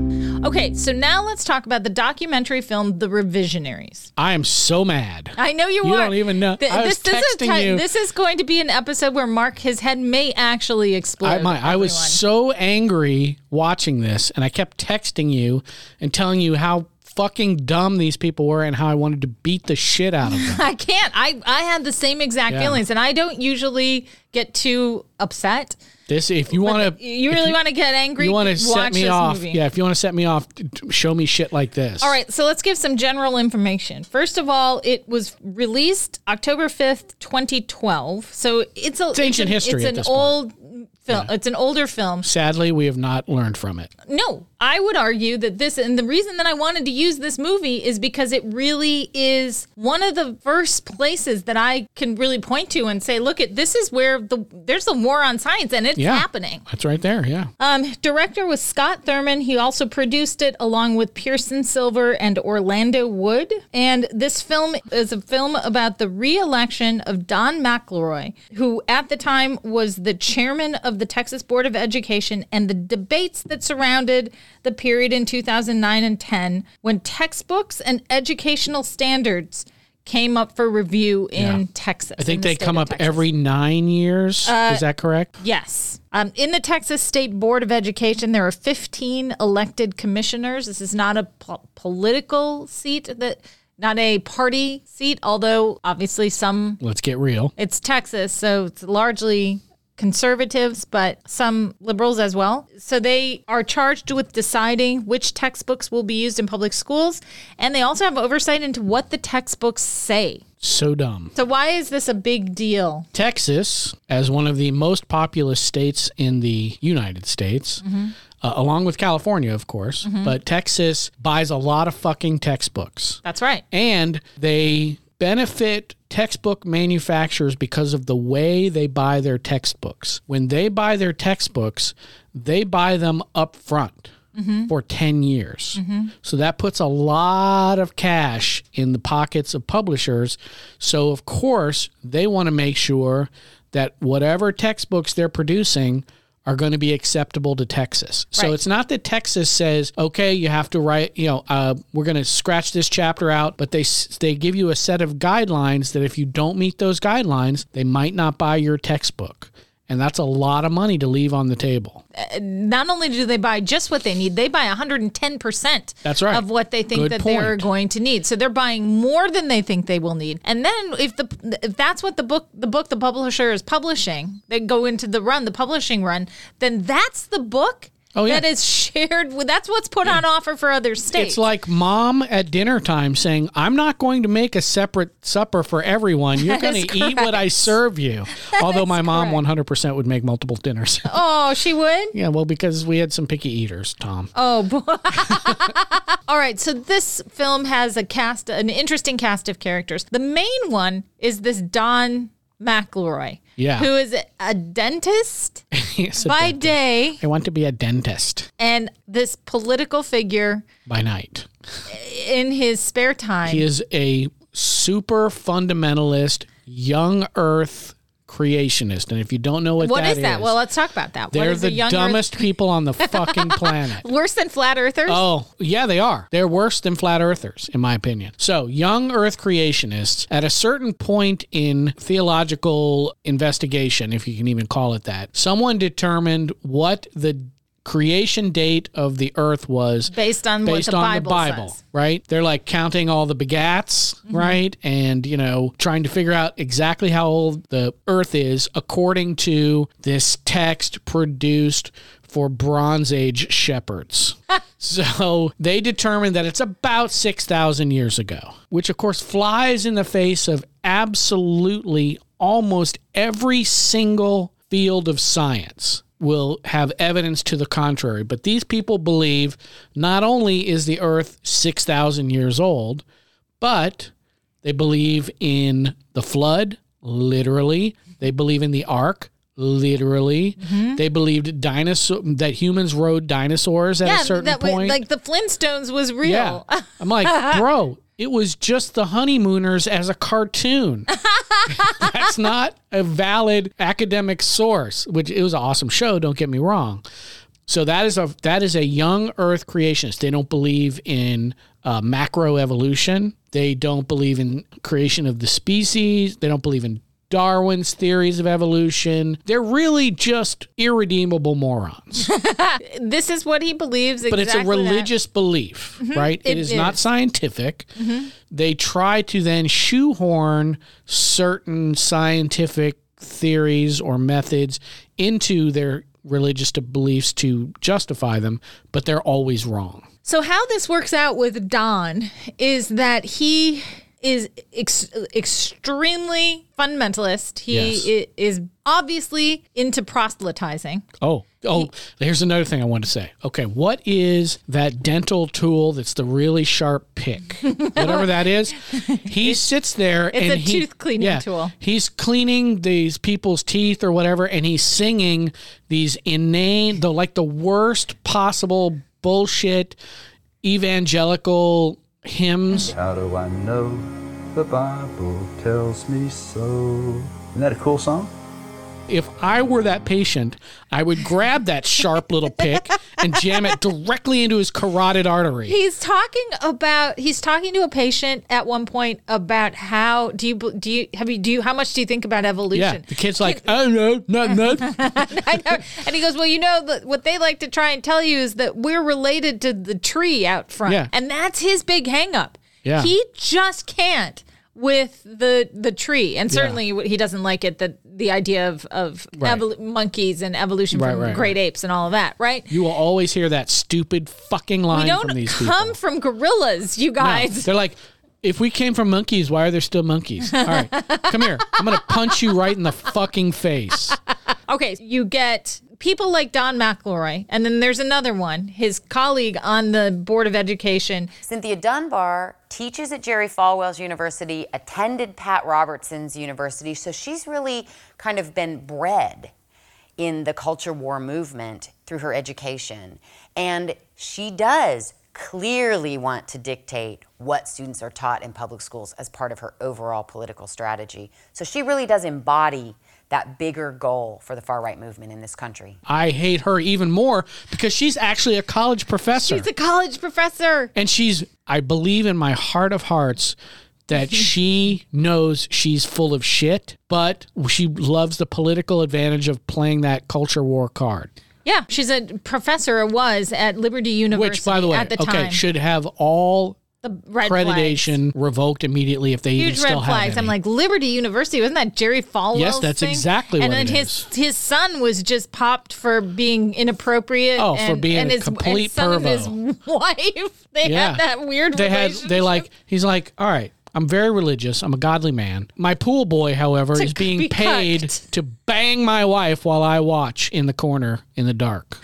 [SPEAKER 1] Okay, so now let's talk about the documentary film, The Revisionaries.
[SPEAKER 2] I am so mad.
[SPEAKER 1] I know you,
[SPEAKER 2] You
[SPEAKER 1] are.
[SPEAKER 2] don't even know.
[SPEAKER 1] Th-
[SPEAKER 2] I was
[SPEAKER 1] this, is a
[SPEAKER 2] texting
[SPEAKER 1] ti-
[SPEAKER 2] you.
[SPEAKER 1] this is going to be an episode where Mark, his head may actually explode.
[SPEAKER 2] I, my, I was
[SPEAKER 1] everyone.
[SPEAKER 2] so angry watching this, and I kept texting you and telling you how fucking dumb these people were and how I wanted to beat the shit out of them.
[SPEAKER 1] I can't. I, I had the same exact
[SPEAKER 2] Yeah.
[SPEAKER 1] feelings, and I don't usually get too upset.
[SPEAKER 2] This, if you want to,
[SPEAKER 1] You really want to get angry?
[SPEAKER 2] you want to
[SPEAKER 1] watch
[SPEAKER 2] set me
[SPEAKER 1] this
[SPEAKER 2] off.
[SPEAKER 1] movie.
[SPEAKER 2] Yeah, if you want to set me off, t- t- show me shit like this.
[SPEAKER 1] All right, so let's give some general information. First of all, it was released October fifth, twenty twelve. So it's a
[SPEAKER 2] It's ancient
[SPEAKER 1] an-
[SPEAKER 2] history
[SPEAKER 1] It's
[SPEAKER 2] at
[SPEAKER 1] an
[SPEAKER 2] this point.
[SPEAKER 1] old film. It's an older film.
[SPEAKER 2] Sadly, we have not learned from it.
[SPEAKER 1] No, I would argue that this, and the reason that I wanted to use this movie is because it really is one of the first places that I can really point to and say, look, at this is where the there's a war on science, and it's
[SPEAKER 2] Yeah.
[SPEAKER 1] happening.
[SPEAKER 2] That's right there. Yeah.
[SPEAKER 1] Um, director was Scott Thurman. He also produced it along with Pearson Silver and Orlando Wood. And this film is a film about the re-election of Don McElroy, who at the time was the chairman of the Texas Board of Education, and the debates that surrounded the period in two thousand nine and ten when textbooks and educational standards came up for review in
[SPEAKER 2] Yeah.
[SPEAKER 1] Texas.
[SPEAKER 2] I think
[SPEAKER 1] in the
[SPEAKER 2] they
[SPEAKER 1] state
[SPEAKER 2] come
[SPEAKER 1] of
[SPEAKER 2] up
[SPEAKER 1] Texas.
[SPEAKER 2] every nine years. Is that correct?
[SPEAKER 1] Yes. Um, in the Texas State Board of Education, there are fifteen elected commissioners. This is not a po- political seat, that not a party seat, although obviously some,
[SPEAKER 2] Let's get real.
[SPEAKER 1] it's Texas, so it's largely conservatives, but some liberals as well. So they are charged with deciding which textbooks will be used in public schools, and they also have oversight into what the textbooks say.
[SPEAKER 2] So dumb.
[SPEAKER 1] So why is this a big deal?
[SPEAKER 2] Texas, as one of the most populous states in the United States, uh, along with California, of course, but Texas buys a lot of fucking textbooks.
[SPEAKER 1] That's right.
[SPEAKER 2] And they benefit textbook manufacturers because of the way they buy their textbooks. When they buy their textbooks, they buy them up front. Mm-hmm. For ten years. Mm-hmm. So that puts a lot of cash in the pockets of publishers. So, of course, they want to make sure that whatever textbooks they're producing are going to be acceptable to Texas. So
[SPEAKER 1] Right.
[SPEAKER 2] it's not that Texas says, okay, you have to write, you know, uh, we're going to scratch this chapter out, but they they give you a set of guidelines that if you don't meet those guidelines, they might not buy your textbook. And that's a lot of money to leave on the table.
[SPEAKER 1] Not only do they buy just what they need, they buy one hundred ten percent
[SPEAKER 2] That's right.
[SPEAKER 1] of what they think
[SPEAKER 2] Good
[SPEAKER 1] that they're
[SPEAKER 2] point.
[SPEAKER 1] going to need. So they're buying more than they think they will need. And then if the if that's what the book the book the publisher is publishing, they go into the run, the publishing run, then that's the book
[SPEAKER 2] Oh, yeah.
[SPEAKER 1] that is shared with, that's what's put on offer for other states.
[SPEAKER 2] It's like mom at dinner time saying, I'm not going to make a separate supper for everyone. You're
[SPEAKER 1] That
[SPEAKER 2] going
[SPEAKER 1] is
[SPEAKER 2] to eat what I
[SPEAKER 1] correct.
[SPEAKER 2] serve you. Although my mom
[SPEAKER 1] correct.
[SPEAKER 2] one hundred percent would make multiple dinners.
[SPEAKER 1] Oh, she would?
[SPEAKER 2] Yeah, well, because we had some picky eaters, Tom.
[SPEAKER 1] Oh, boy. All right. So this film has a cast, an interesting cast of characters. The main one is this Don McElroy,
[SPEAKER 2] Yeah.
[SPEAKER 1] who is a dentist
[SPEAKER 2] Yes, a
[SPEAKER 1] by
[SPEAKER 2] dentist.
[SPEAKER 1] day
[SPEAKER 2] I want to be a dentist
[SPEAKER 1] and this political figure
[SPEAKER 2] by night.
[SPEAKER 1] in his spare time.
[SPEAKER 2] He is a super fundamentalist, young earth creationist. And if you don't know what,
[SPEAKER 1] What
[SPEAKER 2] that
[SPEAKER 1] is that? Well, let's talk about that. What
[SPEAKER 2] they're
[SPEAKER 1] is
[SPEAKER 2] the
[SPEAKER 1] a young
[SPEAKER 2] dumbest
[SPEAKER 1] Earth-
[SPEAKER 2] people on the fucking planet.
[SPEAKER 1] worse than flat earthers?
[SPEAKER 2] Oh, yeah, they are. They're worse than flat earthers, in my opinion. So, young earth creationists, at a certain point in theological investigation, if you can even call it that, someone determined what the creation date of the earth was
[SPEAKER 1] Based on
[SPEAKER 2] based
[SPEAKER 1] what the
[SPEAKER 2] on
[SPEAKER 1] Bible,
[SPEAKER 2] the Bible,
[SPEAKER 1] says.
[SPEAKER 2] right? They're like counting all the begats,
[SPEAKER 1] Mm-hmm.
[SPEAKER 2] right? And, you know, trying to figure out exactly how old the earth is according to this text produced for Bronze Age shepherds. So they determined that it's about six thousand years ago, which of course flies in the face of absolutely almost every single field of science will have evidence to the contrary. But these people believe not only is the earth six thousand years old, but they believe in the flood, literally. They believe in the ark, literally.
[SPEAKER 1] Mm-hmm.
[SPEAKER 2] They believed dinosaur that humans rode dinosaurs at
[SPEAKER 1] Yeah,
[SPEAKER 2] a certain
[SPEAKER 1] that way,
[SPEAKER 2] point.
[SPEAKER 1] like the Flintstones was real.
[SPEAKER 2] Yeah. I'm like, bro, it was just the Honeymooners as a cartoon. That's not a valid academic source, which it was an awesome show, don't get me wrong. So that is a that is a young Earth creationist. They don't believe in uh, macroevolution. They don't believe in creation of the species. They don't believe in Darwin's theories of evolution. They're really just irredeemable morons.
[SPEAKER 1] This is what he believes. Exactly,
[SPEAKER 2] but it's a religious
[SPEAKER 1] that.
[SPEAKER 2] belief, mm-hmm. right? It, it is, is not scientific.
[SPEAKER 1] Mm-hmm.
[SPEAKER 2] They try to then shoehorn certain scientific theories or methods into their religious beliefs to justify them, but they're always wrong.
[SPEAKER 1] So how this works out with Don is that he is ex- extremely fundamentalist. He
[SPEAKER 2] yes.
[SPEAKER 1] i- is obviously into proselytizing.
[SPEAKER 2] Oh, oh, he, here's another thing I want to say. Okay, what is that dental tool that's the really sharp pick? Whatever that is. He sits there
[SPEAKER 1] it's
[SPEAKER 2] and
[SPEAKER 1] a
[SPEAKER 2] he,
[SPEAKER 1] tooth cleaning
[SPEAKER 2] yeah,
[SPEAKER 1] tool.
[SPEAKER 2] He's cleaning these people's teeth or whatever, and he's singing these inane, the like the worst possible bullshit evangelical hymns.
[SPEAKER 3] How do I know? The Bible tells me so. Isn't that a cool song?
[SPEAKER 2] If I were that patient, I would grab that sharp little pick and jam it directly into his carotid artery.
[SPEAKER 1] He's talking about he's talking to a patient at one point about how do you do you have you do you how much do you think about evolution?
[SPEAKER 2] Yeah, the kid's like, I don't know, not nothing.
[SPEAKER 1] I know. And he goes, well, you know, the, what they like to try and tell you is that we're related to the tree out front,
[SPEAKER 2] yeah.
[SPEAKER 1] and that's his big hang up.
[SPEAKER 2] Yeah.
[SPEAKER 1] He just can't with the the tree, and certainly yeah. he doesn't like it that the idea of of
[SPEAKER 2] right.
[SPEAKER 1] evol- monkeys and evolution
[SPEAKER 2] right,
[SPEAKER 1] from
[SPEAKER 2] right,
[SPEAKER 1] great
[SPEAKER 2] right.
[SPEAKER 1] apes and all of that, right?
[SPEAKER 2] You will always hear that stupid fucking line
[SPEAKER 1] we don't
[SPEAKER 2] from these people.
[SPEAKER 1] come from gorillas, you guys.
[SPEAKER 2] No, they're like, if we came from monkeys, why are there still monkeys? All right, come here. I'm gonna punch you right in the fucking face.
[SPEAKER 1] Okay, you get people like Don McElroy, and then there's another one, his colleague on the Board of Education.
[SPEAKER 4] Cynthia Dunbar teaches at Jerry Falwell's university, attended Pat Robertson's university, so she's really kind of been bred in the culture war movement through her education. And she does clearly want to dictate what students are taught in public schools as part of her overall political strategy. So she really does embody that bigger goal for the far-right movement in this country.
[SPEAKER 2] I hate her even more because she's actually a college professor.
[SPEAKER 1] She's a college professor.
[SPEAKER 2] And she's, I believe in my heart of hearts that she knows she's full of shit, but she loves the political advantage of playing that culture war card.
[SPEAKER 1] Yeah, she's a professor, or was, at Liberty University
[SPEAKER 2] Which, by the way,
[SPEAKER 1] at the
[SPEAKER 2] okay,
[SPEAKER 1] time.
[SPEAKER 2] should have all
[SPEAKER 1] the red
[SPEAKER 2] accreditation
[SPEAKER 1] flags.
[SPEAKER 2] revoked immediately if they
[SPEAKER 1] Huge
[SPEAKER 2] even still
[SPEAKER 1] red
[SPEAKER 2] have
[SPEAKER 1] flags.
[SPEAKER 2] any.
[SPEAKER 1] I'm like, Liberty University, wasn't that Jerry Falwell's
[SPEAKER 2] Yes, that's
[SPEAKER 1] thing?
[SPEAKER 2] exactly
[SPEAKER 1] and
[SPEAKER 2] what
[SPEAKER 1] then
[SPEAKER 2] it
[SPEAKER 1] his
[SPEAKER 2] is.
[SPEAKER 1] his son was just popped for being inappropriate.
[SPEAKER 2] Oh,
[SPEAKER 1] and,
[SPEAKER 2] for being
[SPEAKER 1] and
[SPEAKER 2] a
[SPEAKER 1] his,
[SPEAKER 2] complete
[SPEAKER 1] and son of his wife. They
[SPEAKER 2] Yeah.
[SPEAKER 1] had that weird
[SPEAKER 2] They had,
[SPEAKER 1] relationship.
[SPEAKER 2] they like, he's like, all right, I'm very religious. I'm a godly man. My pool boy, however,
[SPEAKER 1] To
[SPEAKER 2] is being
[SPEAKER 1] be
[SPEAKER 2] paid
[SPEAKER 1] cucked.
[SPEAKER 2] to bang my wife while I watch in the corner in the dark.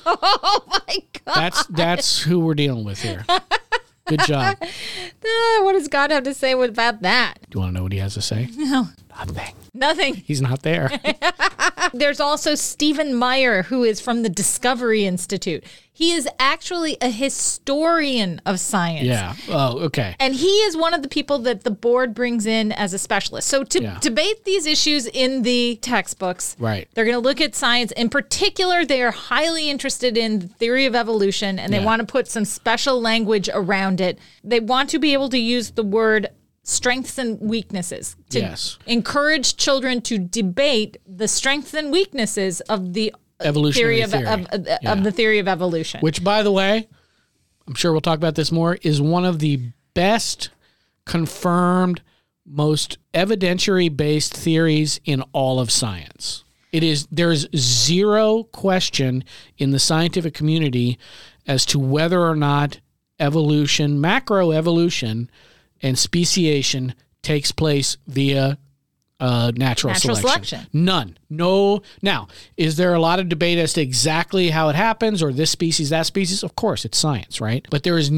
[SPEAKER 1] Oh my God.
[SPEAKER 2] That's that's who we're dealing with here. Good job. Do
[SPEAKER 1] Ah, what does God have to say about that?
[SPEAKER 2] you want to know what he has to say?
[SPEAKER 1] No.
[SPEAKER 2] Nothing.
[SPEAKER 1] Nothing.
[SPEAKER 2] He's not there.
[SPEAKER 1] There's also Stephen Meyer, who is from the Discovery Institute. He is actually a historian of science.
[SPEAKER 2] Yeah. Oh, okay.
[SPEAKER 1] And he is one of the people that the board brings in as a specialist. So to
[SPEAKER 2] Yeah.
[SPEAKER 1] debate these issues in the textbooks,
[SPEAKER 2] Right.
[SPEAKER 1] they're going to look at science. In particular, they are highly interested in the theory of evolution, and they
[SPEAKER 2] Yeah.
[SPEAKER 1] want to put some special language around it. They want to be able to use the word strengths and weaknesses to
[SPEAKER 2] Yes.
[SPEAKER 1] encourage children to debate the strengths and weaknesses of the
[SPEAKER 2] Evolutionary
[SPEAKER 1] theory of,
[SPEAKER 2] theory.
[SPEAKER 1] of, of,
[SPEAKER 2] Yeah.
[SPEAKER 1] of the theory of evolution.
[SPEAKER 2] Which, by the way, I'm sure we'll talk about this more, is one of the best confirmed, most evidentiary-based theories in all of science. It is, there's zero question in the scientific community as to whether or not evolution, macroevolution, and speciation takes place via uh, natural,
[SPEAKER 1] Natural
[SPEAKER 2] selection.
[SPEAKER 1] selection.
[SPEAKER 2] None. No. Now, is there a lot of debate as to exactly how it happens or this species, that species? Of course, it's science, right? But there is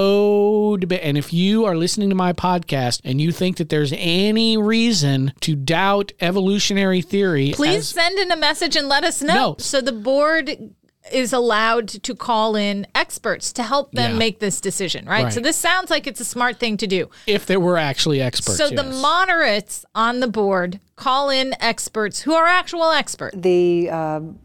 [SPEAKER 2] no debate. And if you are listening to my podcast and you think that there's any reason to doubt evolutionary theory,
[SPEAKER 1] Please
[SPEAKER 2] as-
[SPEAKER 1] send in a message and let us know.
[SPEAKER 2] No.
[SPEAKER 1] So the board is allowed to call in experts to help them
[SPEAKER 2] Yeah.
[SPEAKER 1] make this decision, right?
[SPEAKER 2] Right.
[SPEAKER 1] So this sounds like it's a smart thing to do.
[SPEAKER 2] if there were actually experts.
[SPEAKER 1] So the
[SPEAKER 2] yes.
[SPEAKER 1] moderates on the board call in experts who are actual experts.
[SPEAKER 5] The um,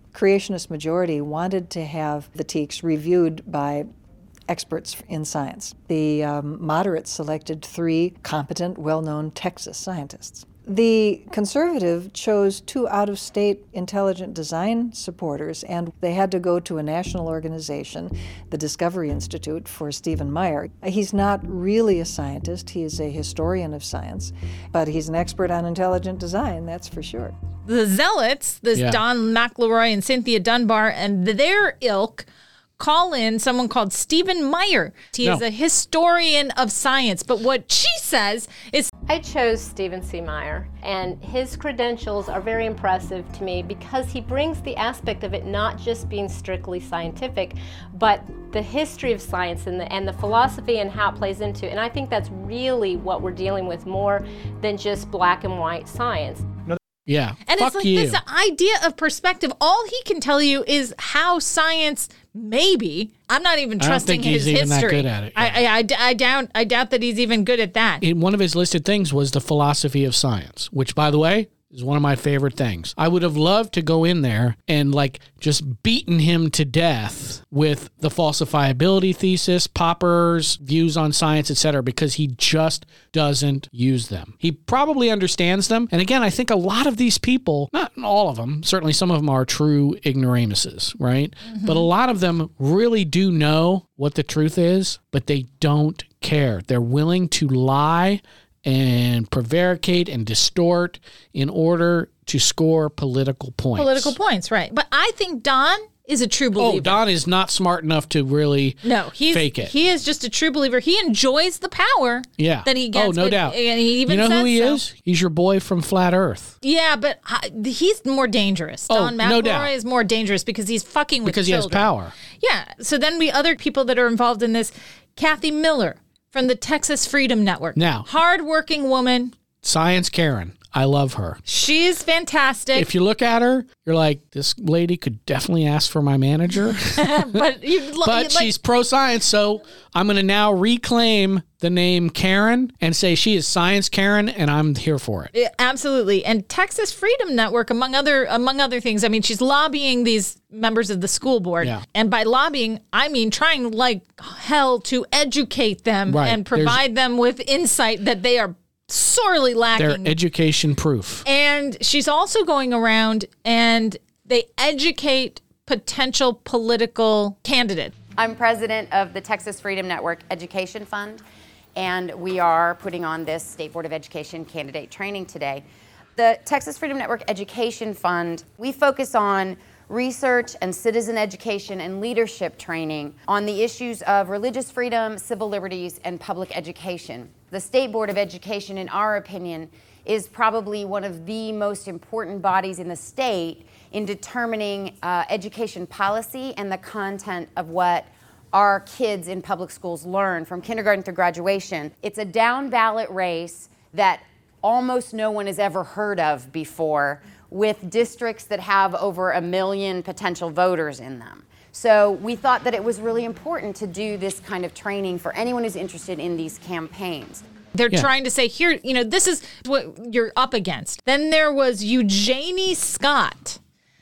[SPEAKER 5] creationist majority wanted to have the teaks reviewed by experts in science. The um, moderates selected three competent, well-known Texas scientists. The conservative chose two out-of-state intelligent design supporters, and they had to go to a national organization, the Discovery Institute, for Stephen Meyer. He's not really a scientist. He is a historian of science, but he's an expert on intelligent design, that's for sure.
[SPEAKER 1] The zealots, this
[SPEAKER 2] Yeah.
[SPEAKER 1] Don McElroy and Cynthia Dunbar and their ilk, call in someone called Stephen Meyer. He
[SPEAKER 2] No.
[SPEAKER 1] is a historian of science, but what she says is
[SPEAKER 6] I chose Stephen C. Meyer, and his credentials are very impressive to me because he brings the aspect of it not just being strictly scientific, but the history of science and the, and the philosophy and how it plays into it. And I think that's really what we're dealing with more than just black and white science.
[SPEAKER 2] Yeah.
[SPEAKER 1] And
[SPEAKER 2] Fuck
[SPEAKER 1] it's like
[SPEAKER 2] you.
[SPEAKER 1] this idea of perspective. All he can tell you is how science maybe. I'm not even
[SPEAKER 2] I don't
[SPEAKER 1] trusting
[SPEAKER 2] think he's
[SPEAKER 1] his
[SPEAKER 2] even that
[SPEAKER 1] history.
[SPEAKER 2] good at it,
[SPEAKER 1] I, I, I, I doubt. I doubt that he's even good at that.
[SPEAKER 2] In one of his listed things was the philosophy of science, which, by the way, is one of my favorite things. I would have loved to go in there and like just beaten him to death with the falsifiability thesis, Popper's views on science, et cetera, because he just doesn't use them. He probably understands them. And again, I think a lot of these people, not all of them, certainly some of them are true ignoramuses, right? Mm-hmm. But a lot of them really do know what the truth is, but they don't care. They're willing to lie and prevaricate and distort in order to score political points.
[SPEAKER 1] Political points, right. But I think Don is a true believer.
[SPEAKER 2] Oh, Don is not smart enough to really
[SPEAKER 1] no, he's,
[SPEAKER 2] fake it.
[SPEAKER 1] He is just a true believer. He enjoys the power
[SPEAKER 2] yeah.
[SPEAKER 1] that he gets.
[SPEAKER 2] Oh, no
[SPEAKER 1] but,
[SPEAKER 2] doubt.
[SPEAKER 1] And he even
[SPEAKER 2] you know
[SPEAKER 1] says
[SPEAKER 2] who he
[SPEAKER 1] so.
[SPEAKER 2] is? He's your boy from Flat Earth.
[SPEAKER 1] Yeah, but I, he's more dangerous.
[SPEAKER 2] Oh,
[SPEAKER 1] Don
[SPEAKER 2] no doubt.
[SPEAKER 1] McElroy is more dangerous because he's fucking with
[SPEAKER 2] Because he has
[SPEAKER 1] children.
[SPEAKER 2] power.
[SPEAKER 1] Yeah. So then we other people that are involved in this, Kathy Miller from the Texas Freedom Network.
[SPEAKER 2] Now.
[SPEAKER 1] Hardworking woman.
[SPEAKER 2] Science Karen. I love her.
[SPEAKER 1] She is fantastic.
[SPEAKER 2] If you look at her, you're like, this lady could definitely ask for my manager.
[SPEAKER 1] but you,
[SPEAKER 2] But
[SPEAKER 1] like,
[SPEAKER 2] she's pro-science, so I'm going to now reclaim the name Karen and say she is Science Karen, and I'm here for it.
[SPEAKER 1] Yeah, absolutely. And Texas Freedom Network, among other among other things, I mean, she's lobbying these members of the school board.
[SPEAKER 2] Yeah.
[SPEAKER 1] And by lobbying, I mean trying like hell to educate them
[SPEAKER 2] Right.
[SPEAKER 1] and provide them with insight that they are sorely
[SPEAKER 2] They're
[SPEAKER 1] lacking.
[SPEAKER 2] education proof.
[SPEAKER 1] And she's also going around and they educate potential political candidates.
[SPEAKER 4] I'm president of the Texas Freedom Network Education Fund, and we are putting on this State Board of Education candidate training today. The Texas Freedom Network Education Fund, we focus on research and citizen education and leadership training on the issues of religious freedom, civil liberties, and public education. The State Board of Education, in our opinion, is probably one of the most important bodies in the state in determining uh, education policy and the content of what our kids in public schools learn from kindergarten through graduation. It's a down ballot race that almost no one has ever heard of before, with districts that have over a million potential voters in them. So we thought that it was really important to do this kind of training for anyone who's interested in these campaigns.
[SPEAKER 1] They're
[SPEAKER 2] Yeah.
[SPEAKER 1] trying to say, here, you know, this is what you're up against. Then there was Eugenie Scott,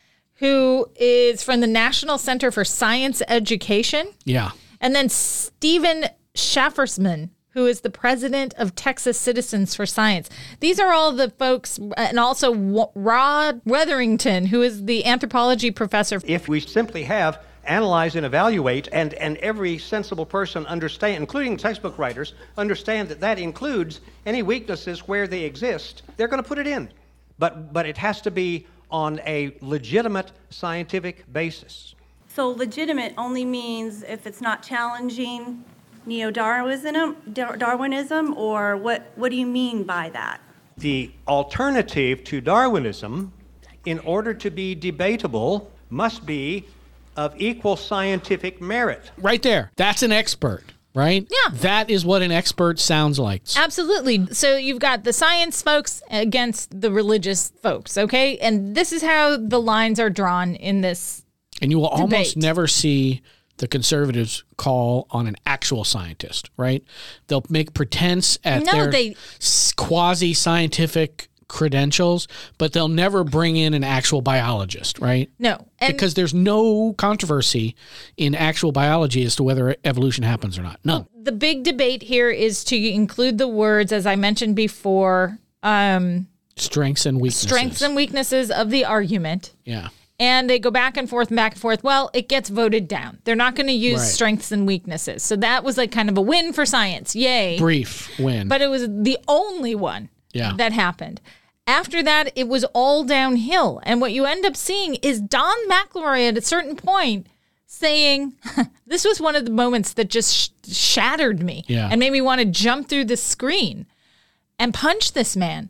[SPEAKER 1] who is from the National Center for Science Education.
[SPEAKER 2] Yeah.
[SPEAKER 1] And then Stephen Schaffersman, who is the president of Texas Citizens for Science. These are all the folks, and also Rod Wetherington, who is the anthropology professor.
[SPEAKER 7] If we simply have analyze and evaluate, and, and every sensible person understand, including textbook writers, understand that that includes any weaknesses where they exist, they're going to put it in. But, but it has to be on a legitimate scientific basis.
[SPEAKER 8] So legitimate only means if it's not challenging neo-Darwinism, Darwinism, or what, what do you mean by that?
[SPEAKER 7] The alternative to Darwinism, in order to be debatable, must be of equal scientific merit.
[SPEAKER 2] Right there. That's an expert, right?
[SPEAKER 1] Yeah.
[SPEAKER 2] That is what an expert sounds like.
[SPEAKER 1] Absolutely. So you've got the science folks against the religious folks, okay? And this is how the lines are drawn in this
[SPEAKER 2] And you will
[SPEAKER 1] debate.
[SPEAKER 2] almost never see the conservatives call on an actual scientist, right? They'll make pretense at
[SPEAKER 1] No,
[SPEAKER 2] their
[SPEAKER 1] they-
[SPEAKER 2] quasi-scientific credentials, but they'll never bring in an actual biologist, right?
[SPEAKER 1] No. And
[SPEAKER 2] because there's no controversy in actual biology as to whether evolution happens or not. None.
[SPEAKER 1] the big debate here is to include the words, as I mentioned before, um,
[SPEAKER 2] strengths and weaknesses.
[SPEAKER 1] Strengths and weaknesses of the argument.
[SPEAKER 2] Yeah.
[SPEAKER 1] And they go back and forth and back and forth. Well, it gets voted down. They're not going to use
[SPEAKER 2] Right.
[SPEAKER 1] strengths and weaknesses. So that was like kind of a win for science. Yay.
[SPEAKER 2] Brief win.
[SPEAKER 1] But it was the only one
[SPEAKER 2] Yeah.
[SPEAKER 1] that happened. After that, it was all downhill. And what you end up seeing is Don McElroy at a certain point saying, this was one of the moments that just sh- shattered me
[SPEAKER 2] Yeah.
[SPEAKER 1] and made me want to jump through the screen and punch this man.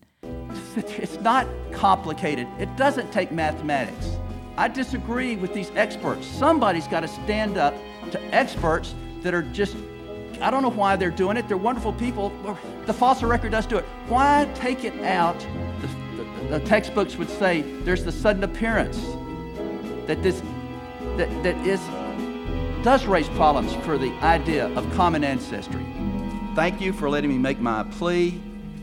[SPEAKER 9] It's not complicated. It doesn't take mathematics. I disagree with these experts. Somebody's got to stand up to experts that are just, I don't know why they're doing it. They're wonderful people. The fossil record does do it. Why take it out? The, the, the textbooks would say there's the sudden appearance that this, that, that is, does raise problems for the idea of common ancestry. Thank you for letting me make my plea.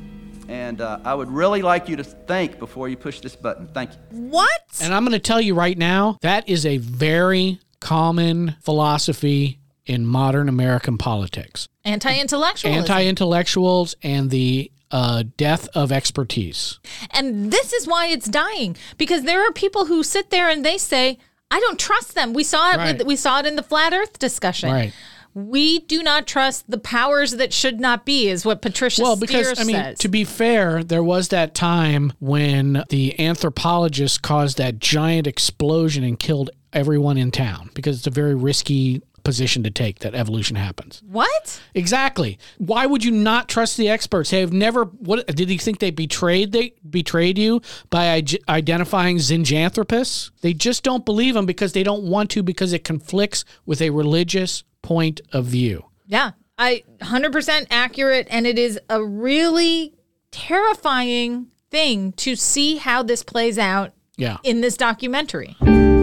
[SPEAKER 9] And uh, I would really like you to think before you push this button. Thank you.
[SPEAKER 1] What?
[SPEAKER 2] And I'm going to tell you right now, that is a very common philosophy in modern American politics.
[SPEAKER 1] Anti-intellectualism.
[SPEAKER 2] Anti-intellectuals and the uh, death of expertise.
[SPEAKER 1] And this is why it's dying, because there are people who sit there and they say, I don't trust them. We saw it.
[SPEAKER 2] Right.
[SPEAKER 1] With, we saw it in the flat Earth discussion.
[SPEAKER 2] Right.
[SPEAKER 1] We do not trust the powers that should not be, is what Patricia
[SPEAKER 2] Well,
[SPEAKER 1] Steere
[SPEAKER 2] because, I mean,
[SPEAKER 1] says.
[SPEAKER 2] to be fair, there was that time when the anthropologists caused that giant explosion and killed everyone in town because it's a very risky position to take that evolution happens.
[SPEAKER 1] What?
[SPEAKER 2] Exactly. Why would you not trust the experts? They have never. What did you think they betrayed? They betrayed you by I- identifying Zinjanthropus. They just don't believe them because they don't want to, because it conflicts with a religious point of view.
[SPEAKER 1] Yeah, I one hundred percent accurate, and it is a really terrifying thing to see how this plays out
[SPEAKER 2] Yeah.
[SPEAKER 1] in this documentary.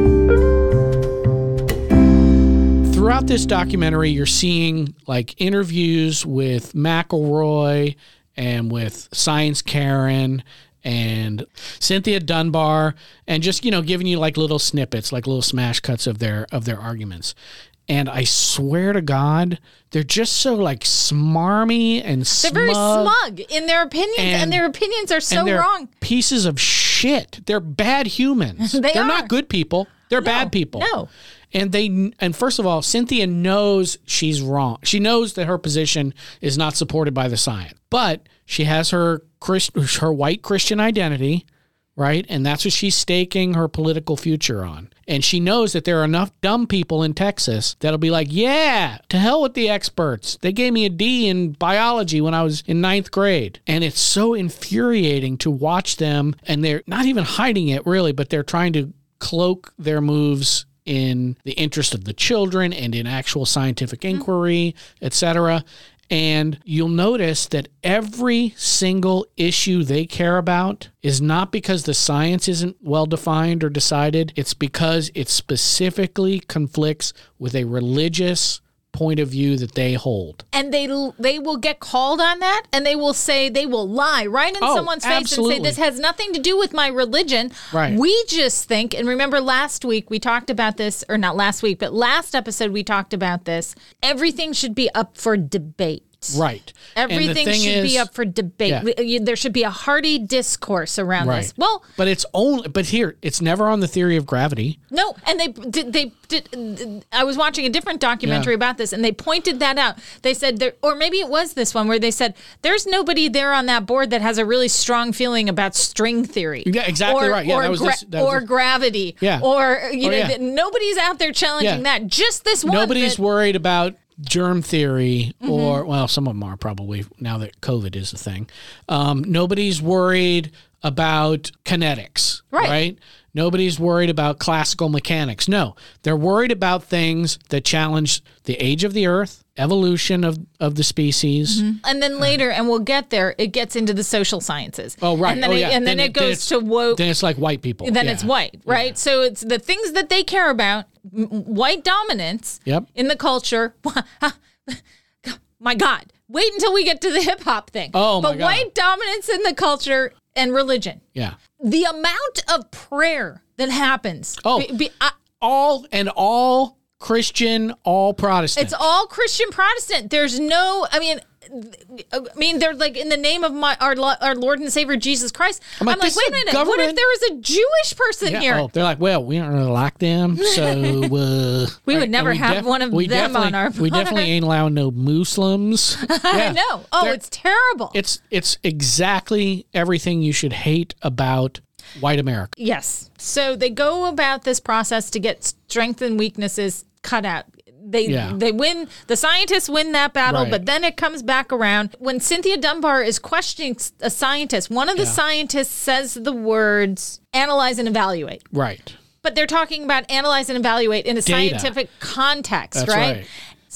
[SPEAKER 2] Throughout this documentary, you're seeing like interviews with McElroy and with Science Karen and Cynthia Dunbar, and just, you know, giving you like little snippets, like little smash cuts of their of their arguments. And I swear to God, they're just so like smarmy and
[SPEAKER 1] They're
[SPEAKER 2] smug.
[SPEAKER 1] very smug in their opinions, and,
[SPEAKER 2] And-
[SPEAKER 1] their opinions are so
[SPEAKER 2] and they're
[SPEAKER 1] wrong.
[SPEAKER 2] Pieces of shit. They're bad humans.
[SPEAKER 1] They
[SPEAKER 2] They're
[SPEAKER 1] are.
[SPEAKER 2] not good people. They're bad people.
[SPEAKER 1] no.
[SPEAKER 2] And they and first of all, Cynthia knows she's wrong. She knows that her position is not supported by the science. But she has her Christ, her white Christian identity, right? And that's what she's staking her political future on. And she knows that there are enough dumb people in Texas that'll be like, yeah, to hell with the experts. They gave me a D in biology when I was in ninth grade. And it's so infuriating to watch them. And they're not even hiding it, really, but they're trying to cloak their moves in the interest of the children and in actual scientific inquiry, et cetera. And you'll notice that every single issue they care about is not because the science isn't well defined or decided. It's because it specifically conflicts with a religious point of view that they hold.
[SPEAKER 1] And they they will get called on that, and they will say, they will lie right in
[SPEAKER 2] Oh,
[SPEAKER 1] someone's face
[SPEAKER 2] absolutely.
[SPEAKER 1] and say, this has nothing to do with my religion.
[SPEAKER 2] Right.
[SPEAKER 1] We just think, and remember last week we talked about this, or not last week, but last episode we talked about this. Everything should be up for debate.
[SPEAKER 2] Right. And the
[SPEAKER 1] Everything
[SPEAKER 2] thing
[SPEAKER 1] should
[SPEAKER 2] is-
[SPEAKER 1] be up for debate.
[SPEAKER 2] Yeah.
[SPEAKER 1] We- you- There should be a hearty discourse around
[SPEAKER 2] Right.
[SPEAKER 1] this. Well,
[SPEAKER 2] but it's only, but here, it's never on the theory of gravity.
[SPEAKER 1] no, and they did. They did. I was watching a different documentary
[SPEAKER 2] Yeah.
[SPEAKER 1] about this, and they pointed that out. They said there, or maybe it was this one where they said there's nobody there on that board that has a really strong feeling about string theory.
[SPEAKER 2] Yeah, exactly
[SPEAKER 1] or,
[SPEAKER 2] right. Yeah,
[SPEAKER 1] or,
[SPEAKER 2] that was
[SPEAKER 1] gra-
[SPEAKER 2] this- that was
[SPEAKER 1] or
[SPEAKER 2] this-
[SPEAKER 1] gravity.
[SPEAKER 2] Yeah.
[SPEAKER 1] Or you
[SPEAKER 2] Oh,
[SPEAKER 1] know,
[SPEAKER 2] yeah.
[SPEAKER 1] that nobody's out there challenging
[SPEAKER 2] Yeah.
[SPEAKER 1] that. Just this one.
[SPEAKER 2] Nobody's
[SPEAKER 1] that-
[SPEAKER 2] worried about germ theory,
[SPEAKER 1] Mm-hmm.
[SPEAKER 2] or, well, some of them are probably now that COVID is a thing. Um, nobody's worried about kinetics,
[SPEAKER 1] Right.
[SPEAKER 2] right? Nobody's worried about classical mechanics. No, they're worried about things that challenge the age of the earth, evolution of, of the species.
[SPEAKER 1] And then later, and we'll get there, it gets into the social sciences.
[SPEAKER 2] Oh, right.
[SPEAKER 1] And then,
[SPEAKER 2] oh,
[SPEAKER 1] it,
[SPEAKER 2] yeah.
[SPEAKER 1] and then, it goes
[SPEAKER 2] it's-
[SPEAKER 1] to woke.
[SPEAKER 2] Then it's like white people.
[SPEAKER 1] Then
[SPEAKER 2] Yeah.
[SPEAKER 1] it's white, right?
[SPEAKER 2] Yeah.
[SPEAKER 1] So it's the things that they care about, m- white dominance
[SPEAKER 2] Yep.
[SPEAKER 1] in the culture. My God, wait until we get to the hip hop thing.
[SPEAKER 2] Oh, my
[SPEAKER 1] but
[SPEAKER 2] God.
[SPEAKER 1] white dominance in the culture and religion.
[SPEAKER 2] Yeah.
[SPEAKER 1] The amount of prayer that happens.
[SPEAKER 2] Oh,
[SPEAKER 1] be, be, I,
[SPEAKER 2] all and all Christian, all Protestant.
[SPEAKER 1] It's all Christian Protestant. There's no, I mean, I mean, they're like, in the name of my our, our Lord and Savior Jesus Christ.
[SPEAKER 2] I'm like,
[SPEAKER 1] I'm like
[SPEAKER 2] this
[SPEAKER 1] wait
[SPEAKER 2] is
[SPEAKER 1] a minute.
[SPEAKER 2] government-
[SPEAKER 1] What if there was a Jewish person
[SPEAKER 2] Yeah,
[SPEAKER 1] here?
[SPEAKER 2] oh, they're like, well, we don't really like them, so uh,
[SPEAKER 1] We would
[SPEAKER 2] and
[SPEAKER 1] never
[SPEAKER 2] we
[SPEAKER 1] have
[SPEAKER 2] def-
[SPEAKER 1] one of
[SPEAKER 2] we
[SPEAKER 1] them
[SPEAKER 2] definitely-
[SPEAKER 1] on our
[SPEAKER 2] We definitely ain't allowing no Muslims.
[SPEAKER 1] I
[SPEAKER 2] Yeah.
[SPEAKER 1] know. Oh,
[SPEAKER 2] They're-
[SPEAKER 1] it's terrible.
[SPEAKER 2] It's it's exactly everything you should hate about white America.
[SPEAKER 1] Yes. So they go about this process to get strengths and weaknesses cut out. They
[SPEAKER 2] Yeah.
[SPEAKER 1] they win. The scientists win that battle,
[SPEAKER 2] Right.
[SPEAKER 1] but then it comes back around. When Cynthia Dunbar is questioning a scientist, one of the
[SPEAKER 2] Yeah.
[SPEAKER 1] scientists says the words analyze and evaluate.
[SPEAKER 2] Right.
[SPEAKER 1] But they're talking about analyze and evaluate in a
[SPEAKER 2] Data.
[SPEAKER 1] scientific context,
[SPEAKER 2] That's
[SPEAKER 1] right?
[SPEAKER 2] right.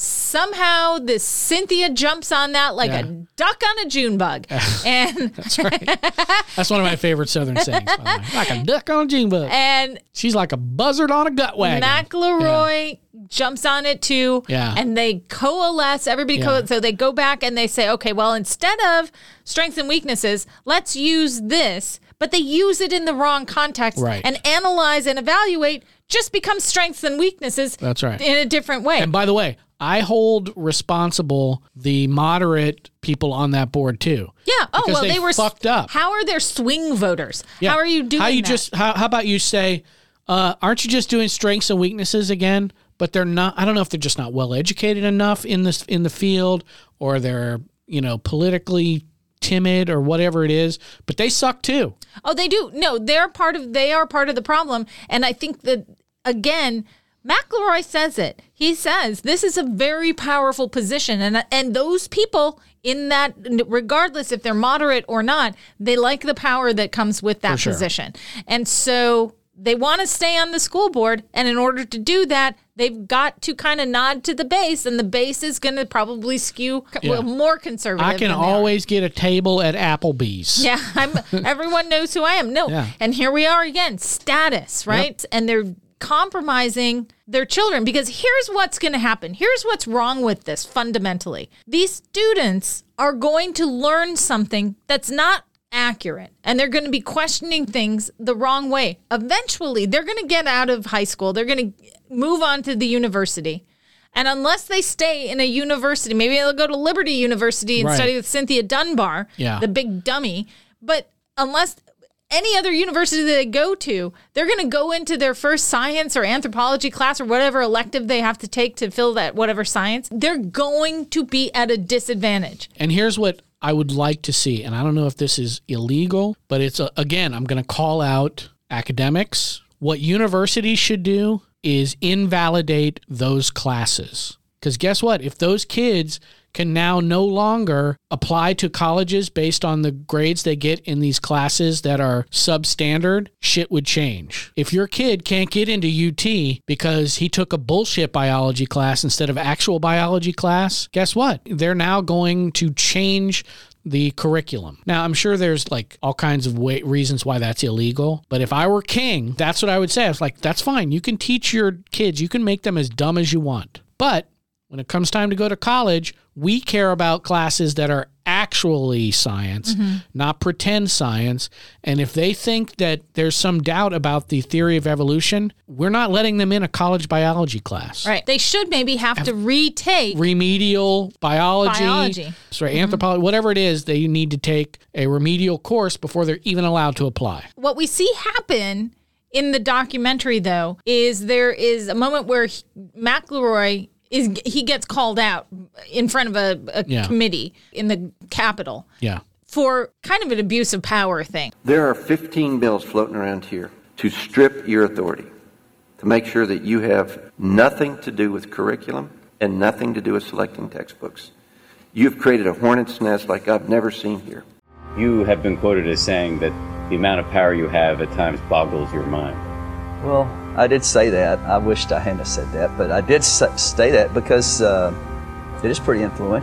[SPEAKER 1] Somehow this Cynthia jumps on that like
[SPEAKER 2] Yeah.
[SPEAKER 1] a duck on a June bug. And
[SPEAKER 2] That's right. That's one of my favorite Southern sayings. By the way. Like a duck on a June bug.
[SPEAKER 1] and
[SPEAKER 2] She's like a buzzard on a gut wagon.
[SPEAKER 1] McElroy jumps on it too.
[SPEAKER 2] Yeah.
[SPEAKER 1] And they coalesce, everybody
[SPEAKER 2] Yeah.
[SPEAKER 1] coalesce. So they go back and they say, okay, well, instead of strengths and weaknesses, let's use this. But they use it in the wrong context.
[SPEAKER 2] Right.
[SPEAKER 1] And analyze and evaluate just becomes strengths and weaknesses.
[SPEAKER 2] That's right.
[SPEAKER 1] In a different way.
[SPEAKER 2] And by the way, I hold responsible the moderate people on that board too.
[SPEAKER 1] yeah. Oh,
[SPEAKER 2] because
[SPEAKER 1] well,
[SPEAKER 2] they
[SPEAKER 1] they, were
[SPEAKER 2] fucked up.
[SPEAKER 1] How are there swing voters?
[SPEAKER 2] Yeah.
[SPEAKER 1] How are you doing
[SPEAKER 2] How you
[SPEAKER 1] that?
[SPEAKER 2] just how, how about you say, uh, aren't you just doing strengths and weaknesses again? But they're not. I don't know if they're just not well educated enough in this in the field, or they're you know politically timid or whatever it is. But they suck too.
[SPEAKER 1] Oh, they do. No, they're part of. They are part of the problem, and I think that again, McElroy says it. He says this is a very powerful position, and and those people in that, regardless if they're moderate or not, they like the power that comes with that
[SPEAKER 2] For sure.
[SPEAKER 1] position, and so they want to stay on the school board. And in order to do that, they've got to kind of nod to the base, and the base is going to probably skew
[SPEAKER 2] Yeah.
[SPEAKER 1] well, more conservative.
[SPEAKER 2] I can
[SPEAKER 1] than they are.
[SPEAKER 2] always get a table at Applebee's.
[SPEAKER 1] Yeah, I'm. Everyone knows who I am. No,
[SPEAKER 2] Yeah.
[SPEAKER 1] and here we are again, status, right? And they're compromising their children because here's what's going to happen. Here's what's wrong with this fundamentally. These students are going to learn something that's not accurate, and they're going to be questioning things the wrong way. Eventually, they're going to get out of high school. They're going to move on to the university. And unless they stay in a university, maybe they'll go to Liberty University and
[SPEAKER 2] Right.
[SPEAKER 1] study with Cynthia Dunbar,
[SPEAKER 2] Yeah.
[SPEAKER 1] the big dummy. But unless any other university that they go to, they're going to go into their first science or anthropology class or whatever elective they have to take to fill that whatever science. They're going to be at a disadvantage.
[SPEAKER 2] And here's what I would like to see, and I don't know if this is illegal, but it's, a, again, I'm going to call out academics. What universities should do is invalidate those classes. Because guess what? If those kids can now no longer apply to colleges based on the grades they get in these classes that are substandard, shit would change. If your kid can't get into U T because he took a bullshit biology class instead of actual biology class, guess what? They're now going to change the curriculum. Now, I'm sure there's like all kinds of way, reasons why that's illegal, but if I were king, that's what I would say. I was like, that's fine. You can teach your kids, you can make them as dumb as you want. But when it comes time to go to college, we care about classes that are actually science,
[SPEAKER 1] Mm-hmm.
[SPEAKER 2] not pretend science. And if they think that there's some doubt about the theory of evolution, we're not letting them in a college biology class.
[SPEAKER 1] Right. They should maybe have to retake
[SPEAKER 2] Remedial biology,
[SPEAKER 1] Biology.
[SPEAKER 2] sorry, anthropology, whatever it is, they need to take a remedial course before they're even allowed to apply.
[SPEAKER 1] What we see happen in the documentary, though, is there is a moment where he, McElroy is he gets called out in front of a, a
[SPEAKER 2] Yeah.
[SPEAKER 1] committee in the Capitol
[SPEAKER 2] Yeah.
[SPEAKER 1] for kind of an abuse of power thing.
[SPEAKER 10] There are fifteen bills floating around here to strip your authority, to make sure that you have nothing to do with curriculum and nothing to do with selecting textbooks. You've created a hornet's nest like I've never seen here.
[SPEAKER 11] You have been quoted as saying that the amount of power you have at times boggles your mind.
[SPEAKER 3] Well, I did say that. I wished I hadn't said that, but I did say that because uh, it is pretty influential.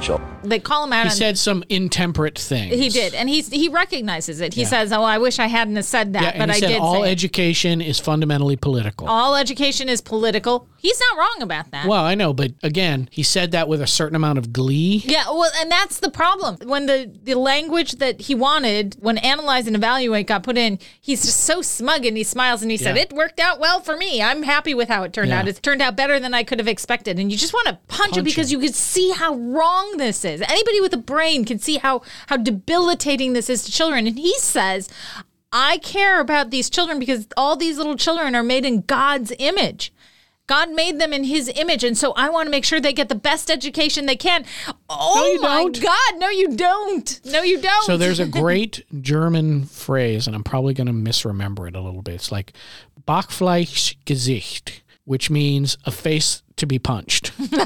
[SPEAKER 1] they call him out.
[SPEAKER 2] He
[SPEAKER 1] on,
[SPEAKER 2] said some intemperate things.
[SPEAKER 1] He did, and he's he recognizes it. He
[SPEAKER 2] Yeah.
[SPEAKER 1] says, "Oh, I wish I hadn't have said that,
[SPEAKER 2] Yeah, and
[SPEAKER 1] but
[SPEAKER 2] he
[SPEAKER 1] I
[SPEAKER 2] said
[SPEAKER 1] did."
[SPEAKER 2] all
[SPEAKER 1] say it.
[SPEAKER 2] education is fundamentally political.
[SPEAKER 1] All education is political. He's not wrong about that.
[SPEAKER 2] Well, I know, but again, he said that with a certain amount of glee.
[SPEAKER 1] Yeah, well, and that's the problem. When the, the language that he wanted, when Analyze and Evaluate got put in, he's just so smug and he smiles and he said,
[SPEAKER 2] Yeah.
[SPEAKER 1] it worked out well for me. I'm happy with how it turned
[SPEAKER 2] Yeah.
[SPEAKER 1] out. It turned out better than I could have expected. And you just want to punch,
[SPEAKER 2] Punch
[SPEAKER 1] it because
[SPEAKER 2] him.
[SPEAKER 1] you could see how wrong this is. Anybody with a brain can see how, how debilitating this is to children. And he says, I care about these children because all these little children are made in God's image. God made them in his image, and so I want to make sure they get the best education they can. Oh,
[SPEAKER 2] No, you
[SPEAKER 1] my
[SPEAKER 2] don't.
[SPEAKER 1] God. No, you don't. No, you don't.
[SPEAKER 2] So there's a great German phrase, and I'm probably going to misremember it a little bit. It's like Backfleischgesicht, which means a face to be punched.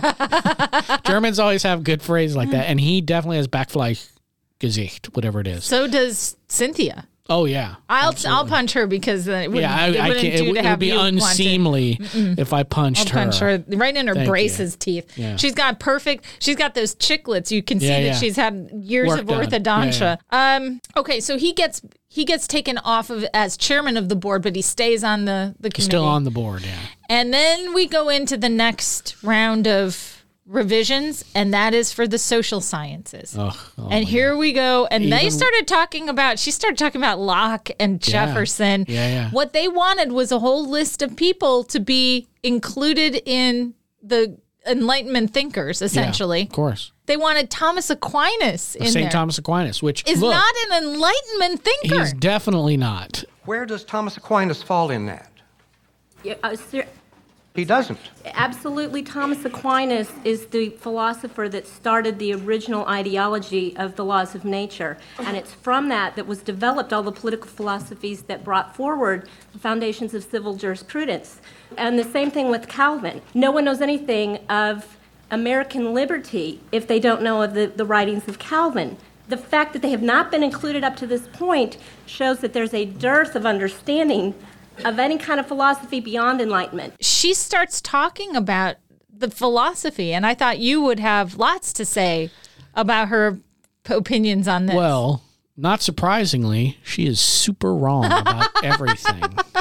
[SPEAKER 2] Germans always have good phrases like that, and he definitely has Backfleischgesicht, whatever it is.
[SPEAKER 1] So does Cynthia.
[SPEAKER 2] Oh, yeah.
[SPEAKER 1] I'll
[SPEAKER 2] absolutely.
[SPEAKER 1] I'll punch her because uh, it wouldn't,
[SPEAKER 2] Yeah, I,
[SPEAKER 1] it
[SPEAKER 2] I
[SPEAKER 1] wouldn't
[SPEAKER 2] can't,
[SPEAKER 1] do
[SPEAKER 2] it, would-
[SPEAKER 1] to
[SPEAKER 2] it would
[SPEAKER 1] have
[SPEAKER 2] be
[SPEAKER 1] you want to.
[SPEAKER 2] unseemly if I punched
[SPEAKER 1] I'll punch her right in her
[SPEAKER 2] Thank
[SPEAKER 1] braces
[SPEAKER 2] you.
[SPEAKER 1] teeth.
[SPEAKER 2] Yeah.
[SPEAKER 1] She's got perfect. She's got those chiclets. You can see
[SPEAKER 2] Yeah,
[SPEAKER 1] that
[SPEAKER 2] yeah.
[SPEAKER 1] she's had years
[SPEAKER 2] Work
[SPEAKER 1] of
[SPEAKER 2] done.
[SPEAKER 1] orthodontia.
[SPEAKER 2] Yeah,
[SPEAKER 1] Um. Okay, so he gets he gets taken off of as chairman of the board, but he stays on the the committee.
[SPEAKER 2] He's still on the board, yeah.
[SPEAKER 1] And then we go into the next round of revisions, and that is for the social sciences.
[SPEAKER 2] Oh, oh
[SPEAKER 1] and here we go. And they
[SPEAKER 2] Even-
[SPEAKER 1] started talking about, she started talking about Locke and
[SPEAKER 2] Yeah.
[SPEAKER 1] Jefferson.
[SPEAKER 2] Yeah, yeah.
[SPEAKER 1] What they wanted was a whole list of people to be included in the Enlightenment thinkers, essentially.
[SPEAKER 2] Yeah, of course.
[SPEAKER 1] They wanted Thomas Aquinas in there.
[SPEAKER 2] Saint Thomas Aquinas, which
[SPEAKER 1] is
[SPEAKER 2] look,
[SPEAKER 1] not an Enlightenment thinker.
[SPEAKER 2] he's definitely not.
[SPEAKER 7] Where does Thomas Aquinas fall in that?
[SPEAKER 6] Yeah, uh, ser-
[SPEAKER 7] He doesn't.
[SPEAKER 6] Absolutely, Thomas Aquinas is the philosopher that started the original ideology of the laws of nature. And it's from that that was developed all the political philosophies that brought forward the foundations of civil jurisprudence. And the same thing with Calvin. No one knows anything of American liberty if they don't know of the, the writings of Calvin. The fact that they have not been included up to this point shows that there's a dearth of understanding of any kind of philosophy beyond Enlightenment.
[SPEAKER 1] She starts talking about the philosophy, and I thought you would have lots to say about her p- opinions on this.
[SPEAKER 2] Well, not surprisingly, she is super wrong about everything.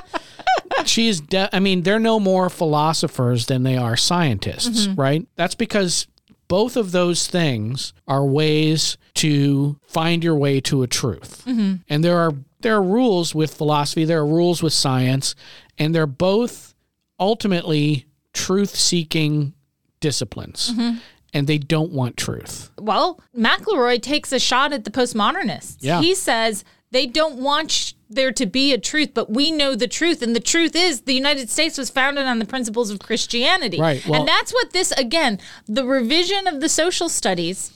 [SPEAKER 2] She is, de- I mean, they're no more philosophers than they are scientists,
[SPEAKER 1] Mhm.
[SPEAKER 2] right? That's because both of those things are ways to find your way to a truth.
[SPEAKER 1] Mhm.
[SPEAKER 2] And there are there are rules with philosophy, there are rules with science, and they're both ultimately truth-seeking disciplines.
[SPEAKER 1] Mhm.
[SPEAKER 2] And they don't want truth.
[SPEAKER 1] Well, McElroy takes a shot at the postmodernists.
[SPEAKER 2] Yeah.
[SPEAKER 1] He says they don't want sh- there to be a truth, but we know the truth. And the truth is the United States was founded on the principles of Christianity.
[SPEAKER 2] Right, well-
[SPEAKER 1] and that's what this, again, the revision of the social studies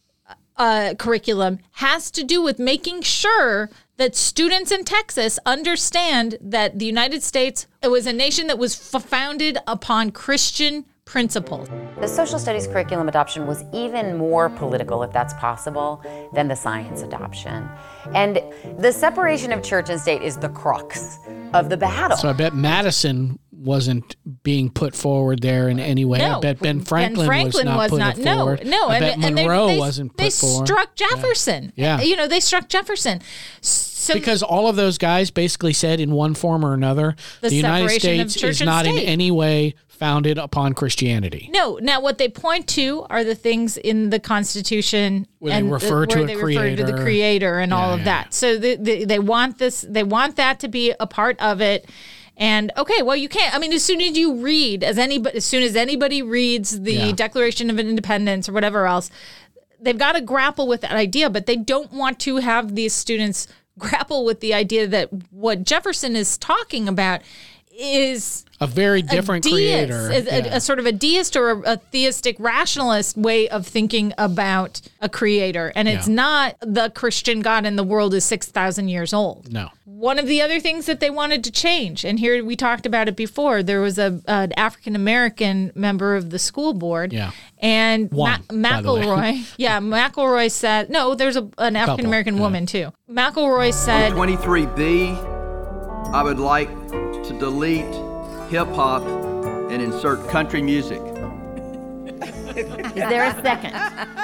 [SPEAKER 1] uh, curriculum has to do with making sure that students in Texas understand that the United States, it was a nation that was f- founded upon Christian principles.
[SPEAKER 4] The social studies curriculum adoption was even more political, if that's possible, than the science adoption. And the separation of church and state is the crux of the battle.
[SPEAKER 2] So I bet Madison wasn't being put forward there in any way.
[SPEAKER 1] No,
[SPEAKER 2] I bet Ben Franklin,
[SPEAKER 1] Franklin
[SPEAKER 2] was not
[SPEAKER 1] was
[SPEAKER 2] put
[SPEAKER 1] not.
[SPEAKER 2] forward.
[SPEAKER 1] No, no,
[SPEAKER 2] I
[SPEAKER 1] and,
[SPEAKER 2] bet
[SPEAKER 1] and they-
[SPEAKER 2] Monroe
[SPEAKER 1] they,
[SPEAKER 2] wasn't
[SPEAKER 1] They
[SPEAKER 2] put forward.
[SPEAKER 1] struck Jefferson.
[SPEAKER 2] Yeah.
[SPEAKER 1] you know, they struck Jefferson. So
[SPEAKER 2] Because all of those guys basically said in one form or another,
[SPEAKER 1] The
[SPEAKER 2] the, United
[SPEAKER 1] separation of
[SPEAKER 2] States
[SPEAKER 1] church
[SPEAKER 2] is
[SPEAKER 1] and
[SPEAKER 2] not in
[SPEAKER 1] state.
[SPEAKER 2] any way founded upon Christianity.
[SPEAKER 1] no. Now, what they point to are the things in the Constitution
[SPEAKER 2] Where they
[SPEAKER 1] and
[SPEAKER 2] refer
[SPEAKER 1] the,
[SPEAKER 2] to
[SPEAKER 1] where
[SPEAKER 2] a
[SPEAKER 1] they refer to the
[SPEAKER 2] creator.
[SPEAKER 1] Creator and all
[SPEAKER 2] Yeah,
[SPEAKER 1] of
[SPEAKER 2] yeah,
[SPEAKER 1] that. So they, they they want this. They want that to be a part of it. And okay, well, you can't. I mean, as soon as you read, as anybody, as soon as anybody reads the
[SPEAKER 2] Yeah.
[SPEAKER 1] Declaration of Independence or whatever else, they've got to grapple with that idea. But they don't want to have these students grapple with the idea that what Jefferson is talking about is
[SPEAKER 2] A very different
[SPEAKER 1] a deist,
[SPEAKER 2] creator.
[SPEAKER 1] is a,
[SPEAKER 2] Yeah.
[SPEAKER 1] a sort of a deist or a, a theistic rationalist way of thinking about a creator. And it's
[SPEAKER 2] Yeah.
[SPEAKER 1] not the Christian God and the world is six thousand years old.
[SPEAKER 2] No.
[SPEAKER 1] One of the other things that they wanted to change, and here we talked about it before, there was a an African American member of the school board.
[SPEAKER 2] Yeah.
[SPEAKER 1] And
[SPEAKER 2] One,
[SPEAKER 1] Ma-
[SPEAKER 2] by the way.
[SPEAKER 1] McElroy, yeah, McElroy said, no, there's a, an African American
[SPEAKER 2] yeah.
[SPEAKER 1] woman too. McElroy said,
[SPEAKER 9] twenty-three B, I would like to delete hip hop and insert country music.
[SPEAKER 12] Is there a second?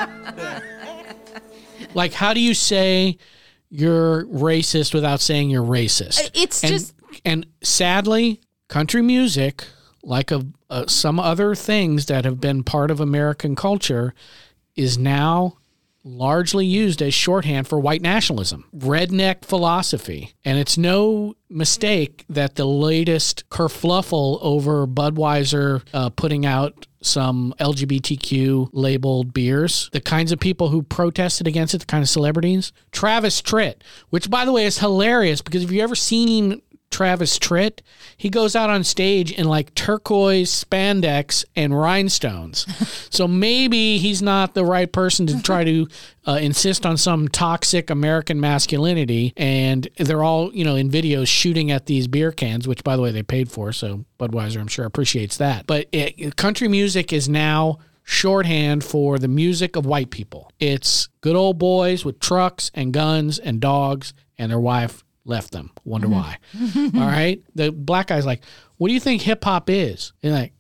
[SPEAKER 2] Like, how do you say you're racist without saying you're racist?
[SPEAKER 1] It's
[SPEAKER 2] and,
[SPEAKER 1] just...
[SPEAKER 2] And sadly, country music, like a, uh, some other things that have been part of American culture, is now largely used as shorthand for white nationalism, redneck philosophy. And it's no mistake that the latest kerfluffle over Budweiser uh, putting out some L G B T Q labeled beers, the kinds of people who protested against it, the kind of celebrities, Travis Tritt, which by the way is hilarious because if you've ever seen Travis Tritt, he goes out on stage in like turquoise spandex and rhinestones. So maybe he's not the right person to try to uh, insist on some toxic American masculinity. And they're all, you know, in videos shooting at these beer cans, which by the way they paid for. So Budweiser, I'm sure, appreciates that. But it, country music is now shorthand for the music of white people. It's good old boys with trucks and guns and dogs and their wife left them. Wonder why. All right. The black guy's like, what do you think hip hop is? And like,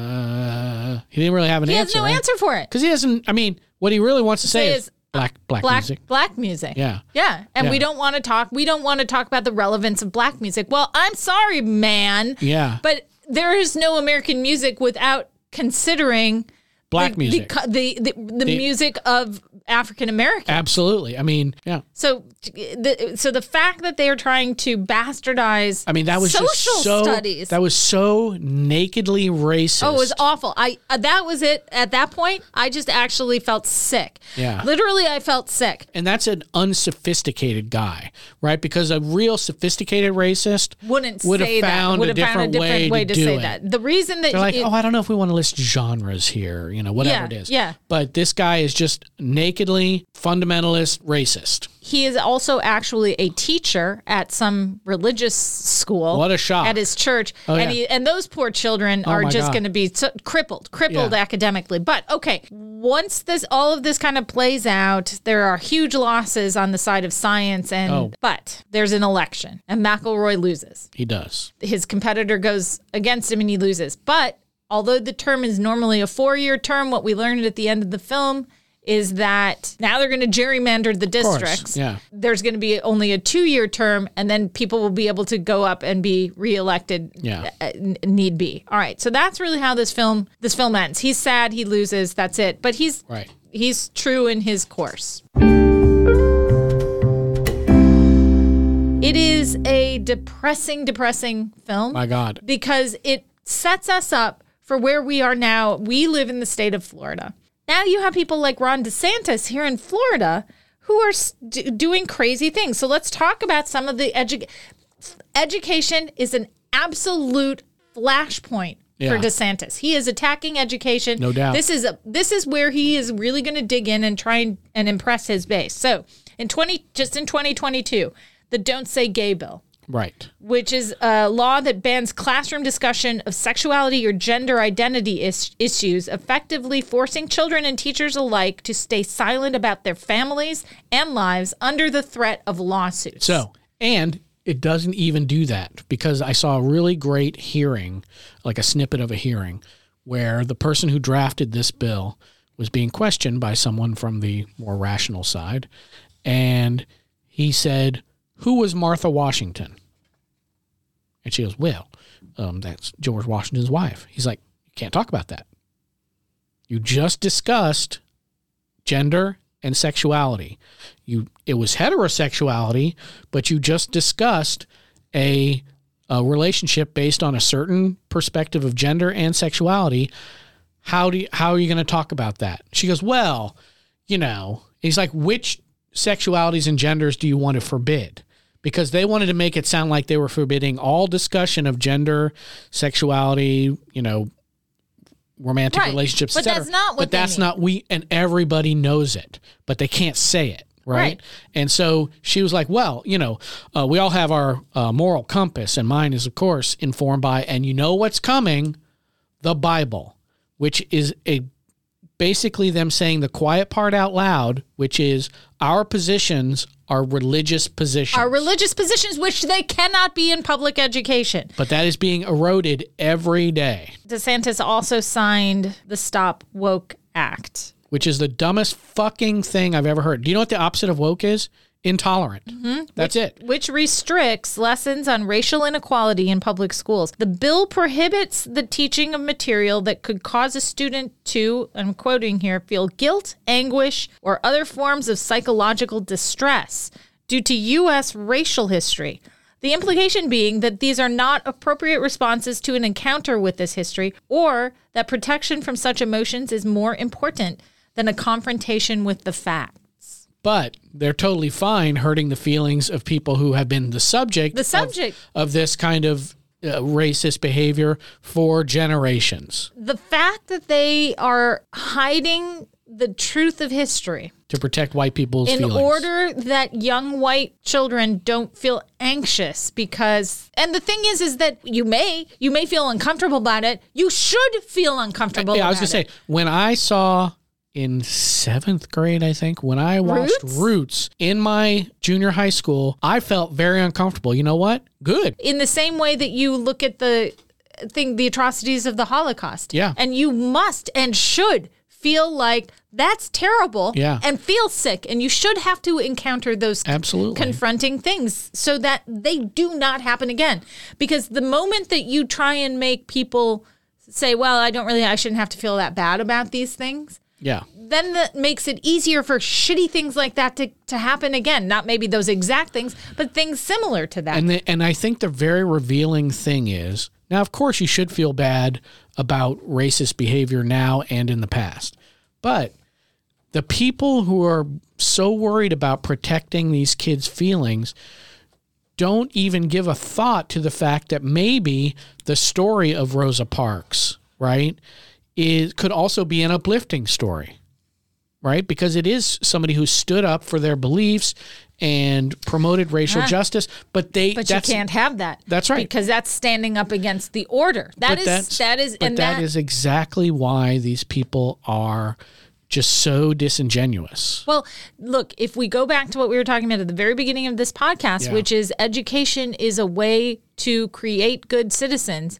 [SPEAKER 2] uh, he didn't really have an
[SPEAKER 1] he
[SPEAKER 2] answer.
[SPEAKER 1] He has no
[SPEAKER 2] right?
[SPEAKER 1] answer for it.
[SPEAKER 2] Because he doesn't, I mean, what he really wants to say, say is, is black, black,
[SPEAKER 1] black
[SPEAKER 2] music.
[SPEAKER 1] Black music.
[SPEAKER 2] Yeah.
[SPEAKER 1] Yeah. And
[SPEAKER 2] yeah.
[SPEAKER 1] we don't want to talk, we don't want to talk about the relevance of black music. Well, I'm sorry, man.
[SPEAKER 2] Yeah.
[SPEAKER 1] But there is no American music without considering
[SPEAKER 2] black
[SPEAKER 1] the,
[SPEAKER 2] music.
[SPEAKER 1] The, the, the, the, the music of African Americans.
[SPEAKER 2] Absolutely. I mean, yeah.
[SPEAKER 1] So the so the fact that they are trying to bastardize
[SPEAKER 2] I mean, that was
[SPEAKER 1] social
[SPEAKER 2] just so,
[SPEAKER 1] studies.
[SPEAKER 2] That was so nakedly racist.
[SPEAKER 1] Oh, it was awful. I uh, that was it. At that point, I just actually felt sick.
[SPEAKER 2] Yeah.
[SPEAKER 1] Literally, I felt sick.
[SPEAKER 2] And that's an unsophisticated guy, right? Because a real sophisticated racist
[SPEAKER 1] wouldn't
[SPEAKER 2] would
[SPEAKER 1] say
[SPEAKER 2] have found
[SPEAKER 1] that. Would
[SPEAKER 2] a
[SPEAKER 1] have
[SPEAKER 2] different,
[SPEAKER 1] found a different
[SPEAKER 2] way,
[SPEAKER 1] way
[SPEAKER 2] to,
[SPEAKER 1] to
[SPEAKER 2] do
[SPEAKER 1] say
[SPEAKER 2] it.
[SPEAKER 1] that. The reason that
[SPEAKER 2] They're like,
[SPEAKER 1] it,
[SPEAKER 2] oh, I don't know if we want to list genres here, you know, whatever
[SPEAKER 1] Yeah,
[SPEAKER 2] it is.
[SPEAKER 1] yeah.
[SPEAKER 2] But this guy is just nakedly fundamentalist racist.
[SPEAKER 1] he is also actually a teacher at some religious school.
[SPEAKER 2] What a shock.
[SPEAKER 1] At his church.
[SPEAKER 2] Oh,
[SPEAKER 1] and
[SPEAKER 2] yeah.
[SPEAKER 1] he, and those poor children
[SPEAKER 2] Oh,
[SPEAKER 1] are
[SPEAKER 2] my
[SPEAKER 1] just
[SPEAKER 2] God.
[SPEAKER 1] going to be so, crippled, crippled
[SPEAKER 2] Yeah.
[SPEAKER 1] academically. But okay, once this all of this kind of plays out, there are huge losses on the side of science and
[SPEAKER 2] Oh.
[SPEAKER 1] but there's an election and McElroy loses.
[SPEAKER 2] He does.
[SPEAKER 1] His competitor goes against him and he loses. But although the term is normally a four-year term, what we learned at the end of the film is that now they're going to gerrymander the
[SPEAKER 2] course,
[SPEAKER 1] districts.
[SPEAKER 2] yeah.
[SPEAKER 1] There's going to be only a two-year term, and then people will be able to go up and be reelected
[SPEAKER 2] Yeah.
[SPEAKER 1] uh, n- need be. All right, so that's really how this film this film ends. He's sad, he loses, that's it. But he's
[SPEAKER 2] Right.
[SPEAKER 1] he's true in his course. It is a depressing, depressing film.
[SPEAKER 2] My God.
[SPEAKER 1] Because it sets us up for where we are now. We live in the state of Florida. Now you have people like Ron DeSantis here in Florida who are s- d- doing crazy things. So let's talk about some of the edu- education is an absolute flashpoint
[SPEAKER 2] Yeah.
[SPEAKER 1] for DeSantis. He is attacking education.
[SPEAKER 2] No doubt.
[SPEAKER 1] This is a, this is where he is really going to dig in and try and, and impress his base. So in twenty just in twenty twenty-two, the Don't Say Gay bill,
[SPEAKER 2] Right.
[SPEAKER 1] which is a law that bans classroom discussion of sexuality or gender identity is- issues, effectively forcing children and teachers alike to stay silent about their families and lives under the threat of lawsuits.
[SPEAKER 2] So, and it doesn't even do that because I saw a really great hearing, like a snippet of a hearing, where the person who drafted this bill was being questioned by someone from the more rational side. And he said, "Who was Martha Washington?" And she goes, "Well, um, that's George Washington's wife." He's like, "You can't talk about that. You just discussed gender and sexuality. You it was heterosexuality, but you just discussed a, a relationship based on a certain perspective of gender and sexuality. How do you, how are you going to talk about that?" She goes, "Well, you know." He's like, "Which sexualities and genders do you want to forbid?" Because they wanted to make it sound like they were forbidding all discussion of gender, sexuality, you know, romantic
[SPEAKER 1] Right.
[SPEAKER 2] relationships,
[SPEAKER 1] But
[SPEAKER 2] et cetera.
[SPEAKER 1] that's not what
[SPEAKER 2] But
[SPEAKER 1] they
[SPEAKER 2] that's
[SPEAKER 1] mean.
[SPEAKER 2] not we, and everybody knows it, but they can't say it, right?
[SPEAKER 1] Right.
[SPEAKER 2] And so she was like, "Well, you know, uh, we all have our uh, moral compass, and mine is, of course, informed by, and you know what's coming, the Bible, which is a basically them saying the quiet part out loud, which is our positions are religious positions.
[SPEAKER 1] Our religious positions, which they cannot be in public education.
[SPEAKER 2] But that is being eroded every day.
[SPEAKER 1] DeSantis also signed the Stop Woke Act.
[SPEAKER 2] Which is the dumbest fucking thing I've ever heard. Do you know what the opposite of woke is? Intolerant.
[SPEAKER 1] Mm-hmm.
[SPEAKER 2] That's
[SPEAKER 1] which,
[SPEAKER 2] it.
[SPEAKER 1] Which restricts lessons on racial inequality in public schools. The bill prohibits the teaching of material that could cause a student to, I'm quoting here, feel guilt, anguish, or other forms of psychological distress due to U S racial history. The implication being that these are not appropriate responses to an encounter with this history, or that protection from such emotions is more important than a confrontation with the facts.
[SPEAKER 2] But they're totally fine hurting the feelings of people who have been the subject,
[SPEAKER 1] the subject.
[SPEAKER 2] Of, of this kind of uh, racist behavior for generations.
[SPEAKER 1] The fact that they are hiding the truth of history
[SPEAKER 2] to protect white people's
[SPEAKER 1] in
[SPEAKER 2] feelings.
[SPEAKER 1] order that young white children don't feel anxious because, and the thing is, is that you may, you may feel uncomfortable about it. You should feel uncomfortable
[SPEAKER 2] yeah,
[SPEAKER 1] about
[SPEAKER 2] I was going to say, when I saw in seventh grade, I think, when I watched Roots? Roots in my junior high school, I felt very uncomfortable. You know what? Good.
[SPEAKER 1] In the same way that you look at the thing, the atrocities of the Holocaust.
[SPEAKER 2] Yeah.
[SPEAKER 1] And you must and should feel like that's terrible
[SPEAKER 2] yeah.
[SPEAKER 1] and feel sick. And you should have to encounter those
[SPEAKER 2] Absolutely.
[SPEAKER 1] confronting things so that they do not happen again. Because the moment that you try and make people say, well, I don't really, I shouldn't have to feel that bad about these things.
[SPEAKER 2] Yeah.
[SPEAKER 1] Then that makes it easier for shitty things like that to, to happen again. Not maybe those exact things, but things similar to that.
[SPEAKER 2] And the, and I think the very revealing thing is, now, of course, you should feel bad about racist behavior now and in the past. But the people who are so worried about protecting these kids' feelings don't even give a thought to the fact that maybe the story of Rosa Parks, right, is could also be an uplifting story, right? Because it is somebody who stood up for their beliefs and promoted racial
[SPEAKER 1] Ah.
[SPEAKER 2] justice, but they
[SPEAKER 1] But you
[SPEAKER 2] that's,
[SPEAKER 1] can't have that.
[SPEAKER 2] That's right.
[SPEAKER 1] Because that's standing up against the order. That
[SPEAKER 2] But
[SPEAKER 1] is
[SPEAKER 2] that's-
[SPEAKER 1] that is
[SPEAKER 2] but
[SPEAKER 1] and
[SPEAKER 2] that
[SPEAKER 1] that
[SPEAKER 2] is exactly why these people are just so disingenuous.
[SPEAKER 1] Well, look, if we go back to what we were talking about at the very beginning of this podcast,
[SPEAKER 2] Yeah.
[SPEAKER 1] which is education is a way to create good citizens,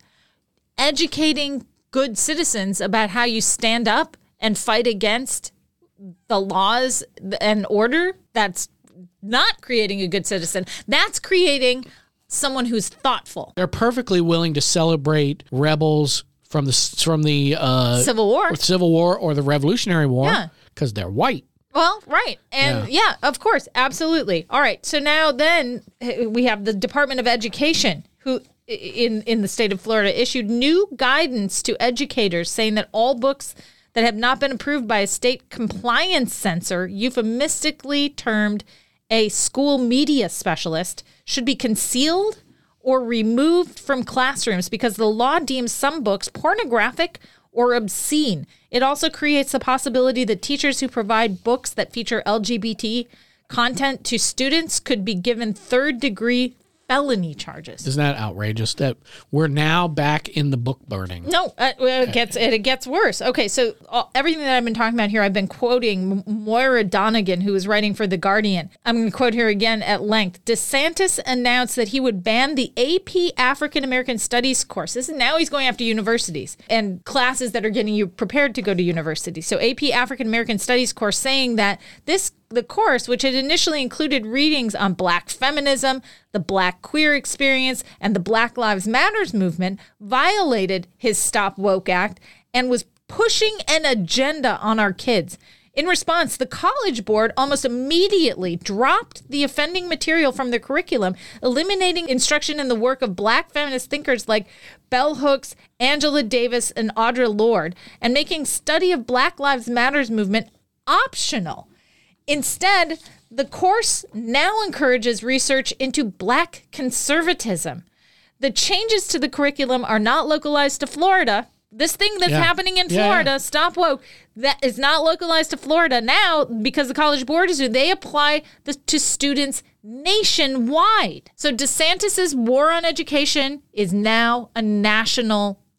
[SPEAKER 1] educating good citizens about how you stand up and fight against the laws and order, that's not creating a good citizen. That's creating someone who's thoughtful.
[SPEAKER 2] They're perfectly willing to celebrate rebels from the from the uh,
[SPEAKER 1] Civil War.
[SPEAKER 2] Civil War or the Revolutionary War
[SPEAKER 1] Yeah.
[SPEAKER 2] because they're white.
[SPEAKER 1] Well, right. And yeah. yeah, of course. Absolutely. All right. So now then eh, we have the Department of Education who in, in the state of Florida issued new guidance to educators saying that all books that have not been approved by a state compliance censor, euphemistically termed a school media specialist, should be concealed or removed from classrooms because the law deems some books pornographic or obscene. It also creates the possibility that teachers who provide books that feature L G B T content to students could be given third-degree felony charges.
[SPEAKER 2] Isn't that outrageous that we're now back in the book burning?
[SPEAKER 1] No, uh, well, it gets it, it gets worse. Okay, so uh, everything that I've been talking about here, I've been quoting M- Moira Donegan, who is writing for The Guardian. I'm going to quote her again at length. DeSantis announced that he would ban the A P African American Studies course. This is now he's going after universities and classes that are getting you prepared to go to university. So A P African American Studies course, saying that this the course, which had initially included readings on Black feminism, the Black queer experience, and the Black Lives Matters movement, violated his Stop Woke Act and was pushing an agenda on our kids. In response, the College Board almost immediately dropped the offending material from their curriculum, eliminating instruction in the work of Black feminist thinkers like Bell Hooks, Angela Davis, and Audre Lorde, and making study of Black Lives Matters movement optional. Instead, the course now encourages research into Black conservatism. The changes to the curriculum are not localized to Florida. This thing that's
[SPEAKER 2] Yeah.
[SPEAKER 1] happening in
[SPEAKER 2] Yeah,
[SPEAKER 1] Florida,
[SPEAKER 2] yeah.
[SPEAKER 1] Stop Woke, that is not localized to Florida. Now, because the College Board is doing, they apply this to students nationwide. So DeSantis's war on education is now a national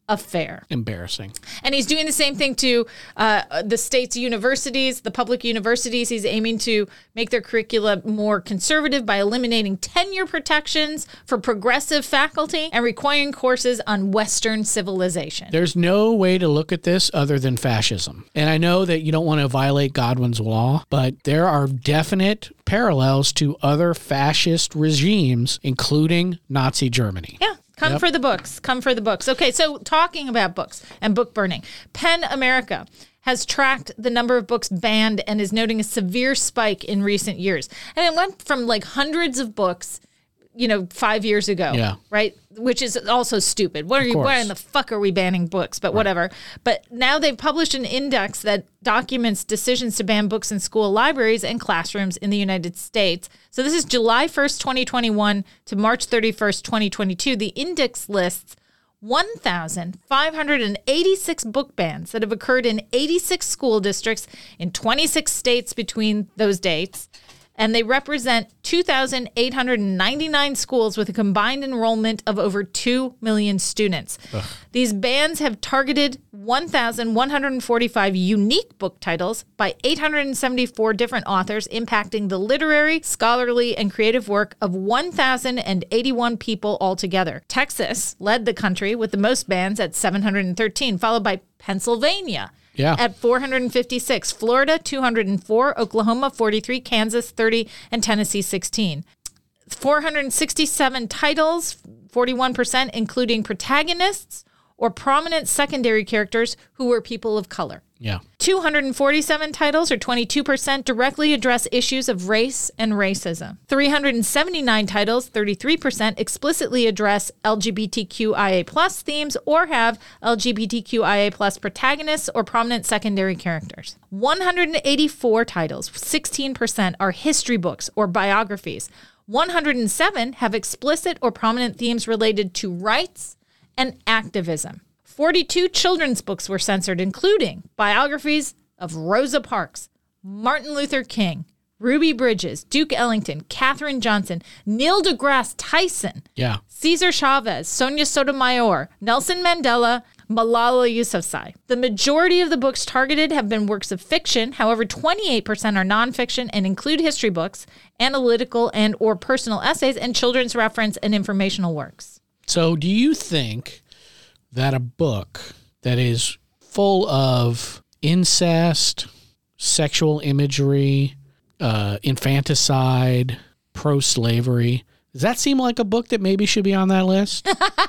[SPEAKER 1] affair.
[SPEAKER 2] Embarrassing.
[SPEAKER 1] And he's doing the same thing to uh, the state's universities, the public universities. He's aiming to make their curricula more conservative by eliminating tenure protections for progressive faculty and requiring courses on Western civilization.
[SPEAKER 2] There's no way to look at this other than fascism. And I know that you don't want to violate Godwin's law, but there are definite parallels to other fascist regimes, including Nazi Germany.
[SPEAKER 1] Yeah. Come yep. for the books. Come for the books. Okay, so talking about books and book burning, PEN America has tracked the number of books banned and is noting a severe spike in recent years. And it went from like hundreds of books, you know, five years ago,
[SPEAKER 2] yeah.
[SPEAKER 1] right? Which is also stupid. What are you, why in the fuck are we banning books? But right. whatever. But now they've published an index that documents decisions to ban books in school libraries and classrooms in the United States. So this is July first, twenty twenty-one to March thirty-first, twenty twenty-two. The index lists one thousand five hundred eighty-six book bans that have occurred in eighty-six school districts in twenty-six states between those dates. And they represent two thousand eight hundred ninety-nine schools with a combined enrollment of over two million students. Ugh. These bans have targeted one thousand one hundred forty-five unique book titles by eight hundred seventy-four different authors, impacting the literary, scholarly, and creative work of one thousand eighty-one people altogether. Texas led the country with the most bans at seven hundred thirteen, followed by Pennsylvania
[SPEAKER 2] Yeah.
[SPEAKER 1] at four hundred fifty-six, Florida two hundred four, Oklahoma forty-three, Kansas thirty, and Tennessee sixteen. four hundred sixty-seven titles, forty-one percent, including protagonists or prominent secondary characters who were people of color.
[SPEAKER 2] Yeah.
[SPEAKER 1] two hundred forty-seven titles, or twenty-two percent, directly address issues of race and racism. three hundred seventy-nine titles, thirty-three percent, explicitly address L G B T Q I A plus themes or have L G B T Q I A plus protagonists or prominent secondary characters. one hundred eighty-four titles, sixteen percent, are history books or biographies. one hundred seven have explicit or prominent themes related to rights and activism. forty-two children's books were censored, including biographies of Rosa Parks, Martin Luther King, Ruby Bridges, Duke Ellington, Katherine Johnson, Neil deGrasse Tyson,
[SPEAKER 2] yeah.
[SPEAKER 1] Cesar Chavez, Sonia Sotomayor, Nelson Mandela, Malala Yousafzai. The majority of the books targeted have been works of fiction. However, twenty-eight percent are nonfiction and include history books, analytical and or personal essays, and children's reference and informational works.
[SPEAKER 2] So do you think that a book that is full of incest, sexual imagery, uh, infanticide, pro-slavery, does that seem like a book that maybe should be on that list?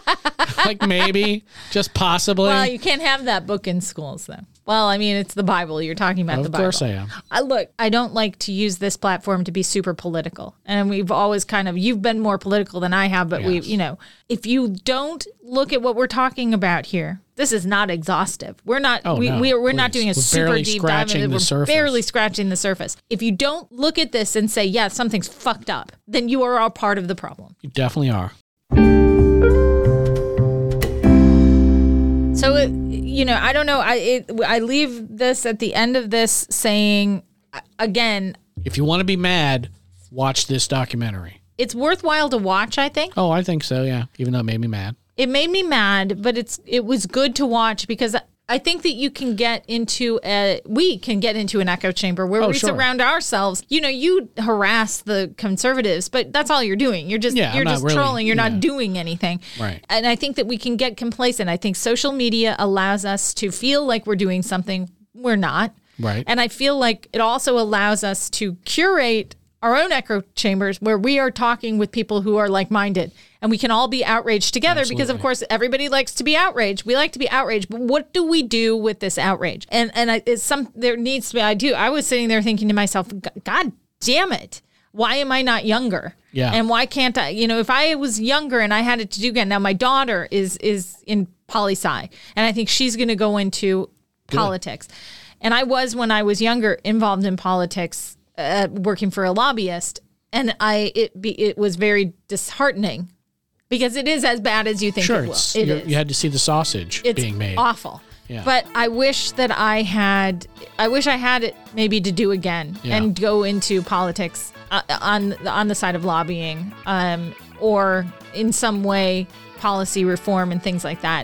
[SPEAKER 2] Like maybe, just possibly.
[SPEAKER 1] Well, you can't have that book in schools, though. Well, I mean, it's the Bible. You're talking about
[SPEAKER 2] of
[SPEAKER 1] the Bible.
[SPEAKER 2] Of course I am.
[SPEAKER 1] I, look, I don't like to use this platform to be super political. And we've always kind of, you've been more political than I have, but yes. we, you know, if you don't look at what we're talking about here, this is not exhaustive. We're not,
[SPEAKER 2] oh,
[SPEAKER 1] we,
[SPEAKER 2] no,
[SPEAKER 1] we, we're
[SPEAKER 2] please.
[SPEAKER 1] not doing a
[SPEAKER 2] we're
[SPEAKER 1] super deep dive into it. We're
[SPEAKER 2] surface.
[SPEAKER 1] barely scratching the surface. If you don't look at this and say, yeah, something's fucked up, then you are all part of the problem.
[SPEAKER 2] You definitely are.
[SPEAKER 1] So, it, you know, I don't know. I it, I leave this at the end of this saying, again,
[SPEAKER 2] if you want to be mad, watch this documentary.
[SPEAKER 1] It's worthwhile to watch, I think.
[SPEAKER 2] Oh, I think so, yeah, even though it made me mad.
[SPEAKER 1] It made me mad, but it's it was good to watch because I think that you can get into a, we can get into an echo chamber where
[SPEAKER 2] oh,
[SPEAKER 1] we
[SPEAKER 2] sure.
[SPEAKER 1] surround ourselves. You know, you harass the conservatives, but that's all you're doing. You're just,
[SPEAKER 2] yeah,
[SPEAKER 1] you're just
[SPEAKER 2] really,
[SPEAKER 1] trolling. You're
[SPEAKER 2] yeah.
[SPEAKER 1] not doing anything.
[SPEAKER 2] Right.
[SPEAKER 1] And I think that we can get complacent. I think social media allows us to feel like we're doing something we're not.
[SPEAKER 2] Right.
[SPEAKER 1] And I feel like it also allows us to curate our own echo chambers where we are talking with people who are like-minded and we can all be outraged together. Absolutely. Because of course everybody likes to be outraged. We like to be outraged, but what do we do with this outrage? And and I, it's some there needs to be. I do. I was sitting there thinking to myself, God damn it, why am I not younger?
[SPEAKER 2] Yeah.
[SPEAKER 1] And why can't I? You know, if I was younger and I had it to do again. Now my daughter is is in poli-sci, and I think she's going to go into Good. politics. And I was when I was younger involved in politics. Uh, working for a lobbyist, and I it be, it was very disheartening because it is as bad as you think
[SPEAKER 2] sure,
[SPEAKER 1] it will.
[SPEAKER 2] It's,
[SPEAKER 1] it is.
[SPEAKER 2] You had to see the sausage
[SPEAKER 1] it's
[SPEAKER 2] being made.
[SPEAKER 1] Awful.
[SPEAKER 2] Yeah.
[SPEAKER 1] But I wish that I had. I wish I had it maybe to do again
[SPEAKER 2] yeah.
[SPEAKER 1] and go into politics uh, on on the side of lobbying, um, or in some way policy reform and things like that.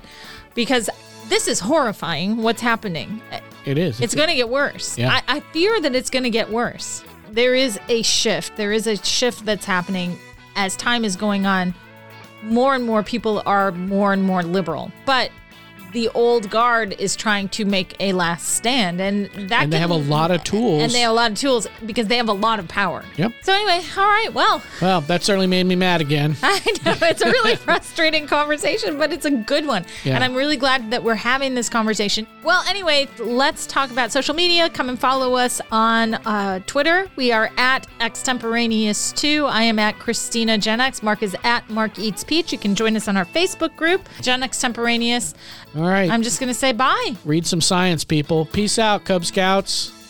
[SPEAKER 1] because this is horrifying what's happening.
[SPEAKER 2] It is.
[SPEAKER 1] It's, it's going to get worse.
[SPEAKER 2] Yeah.
[SPEAKER 1] I, I fear that it's going to get worse. There is a shift. There is a shift that's happening as time is going on. More and more people are more and more liberal. But the old guard is trying to make a last stand, and that
[SPEAKER 2] and they
[SPEAKER 1] can,
[SPEAKER 2] have a lot of tools.
[SPEAKER 1] And they have a lot of tools because they have a lot of power.
[SPEAKER 2] Yep.
[SPEAKER 1] So anyway, all right, well.
[SPEAKER 2] Well, that certainly made me mad again.
[SPEAKER 1] I know, it's a really frustrating conversation, but it's a good one. Yeah. And I'm really glad that we're having this conversation. Well, anyway, let's talk about social media. Come and follow us on uh, Twitter. We are at Extemporaneous two. I am at Christina Gen X. Mark is at Mark Eats Peach. You can join us on our Facebook group, Gen Extemporaneous.
[SPEAKER 2] All right.
[SPEAKER 1] I'm just going to say bye.
[SPEAKER 2] Read some science, people. Peace out, Cub Scouts.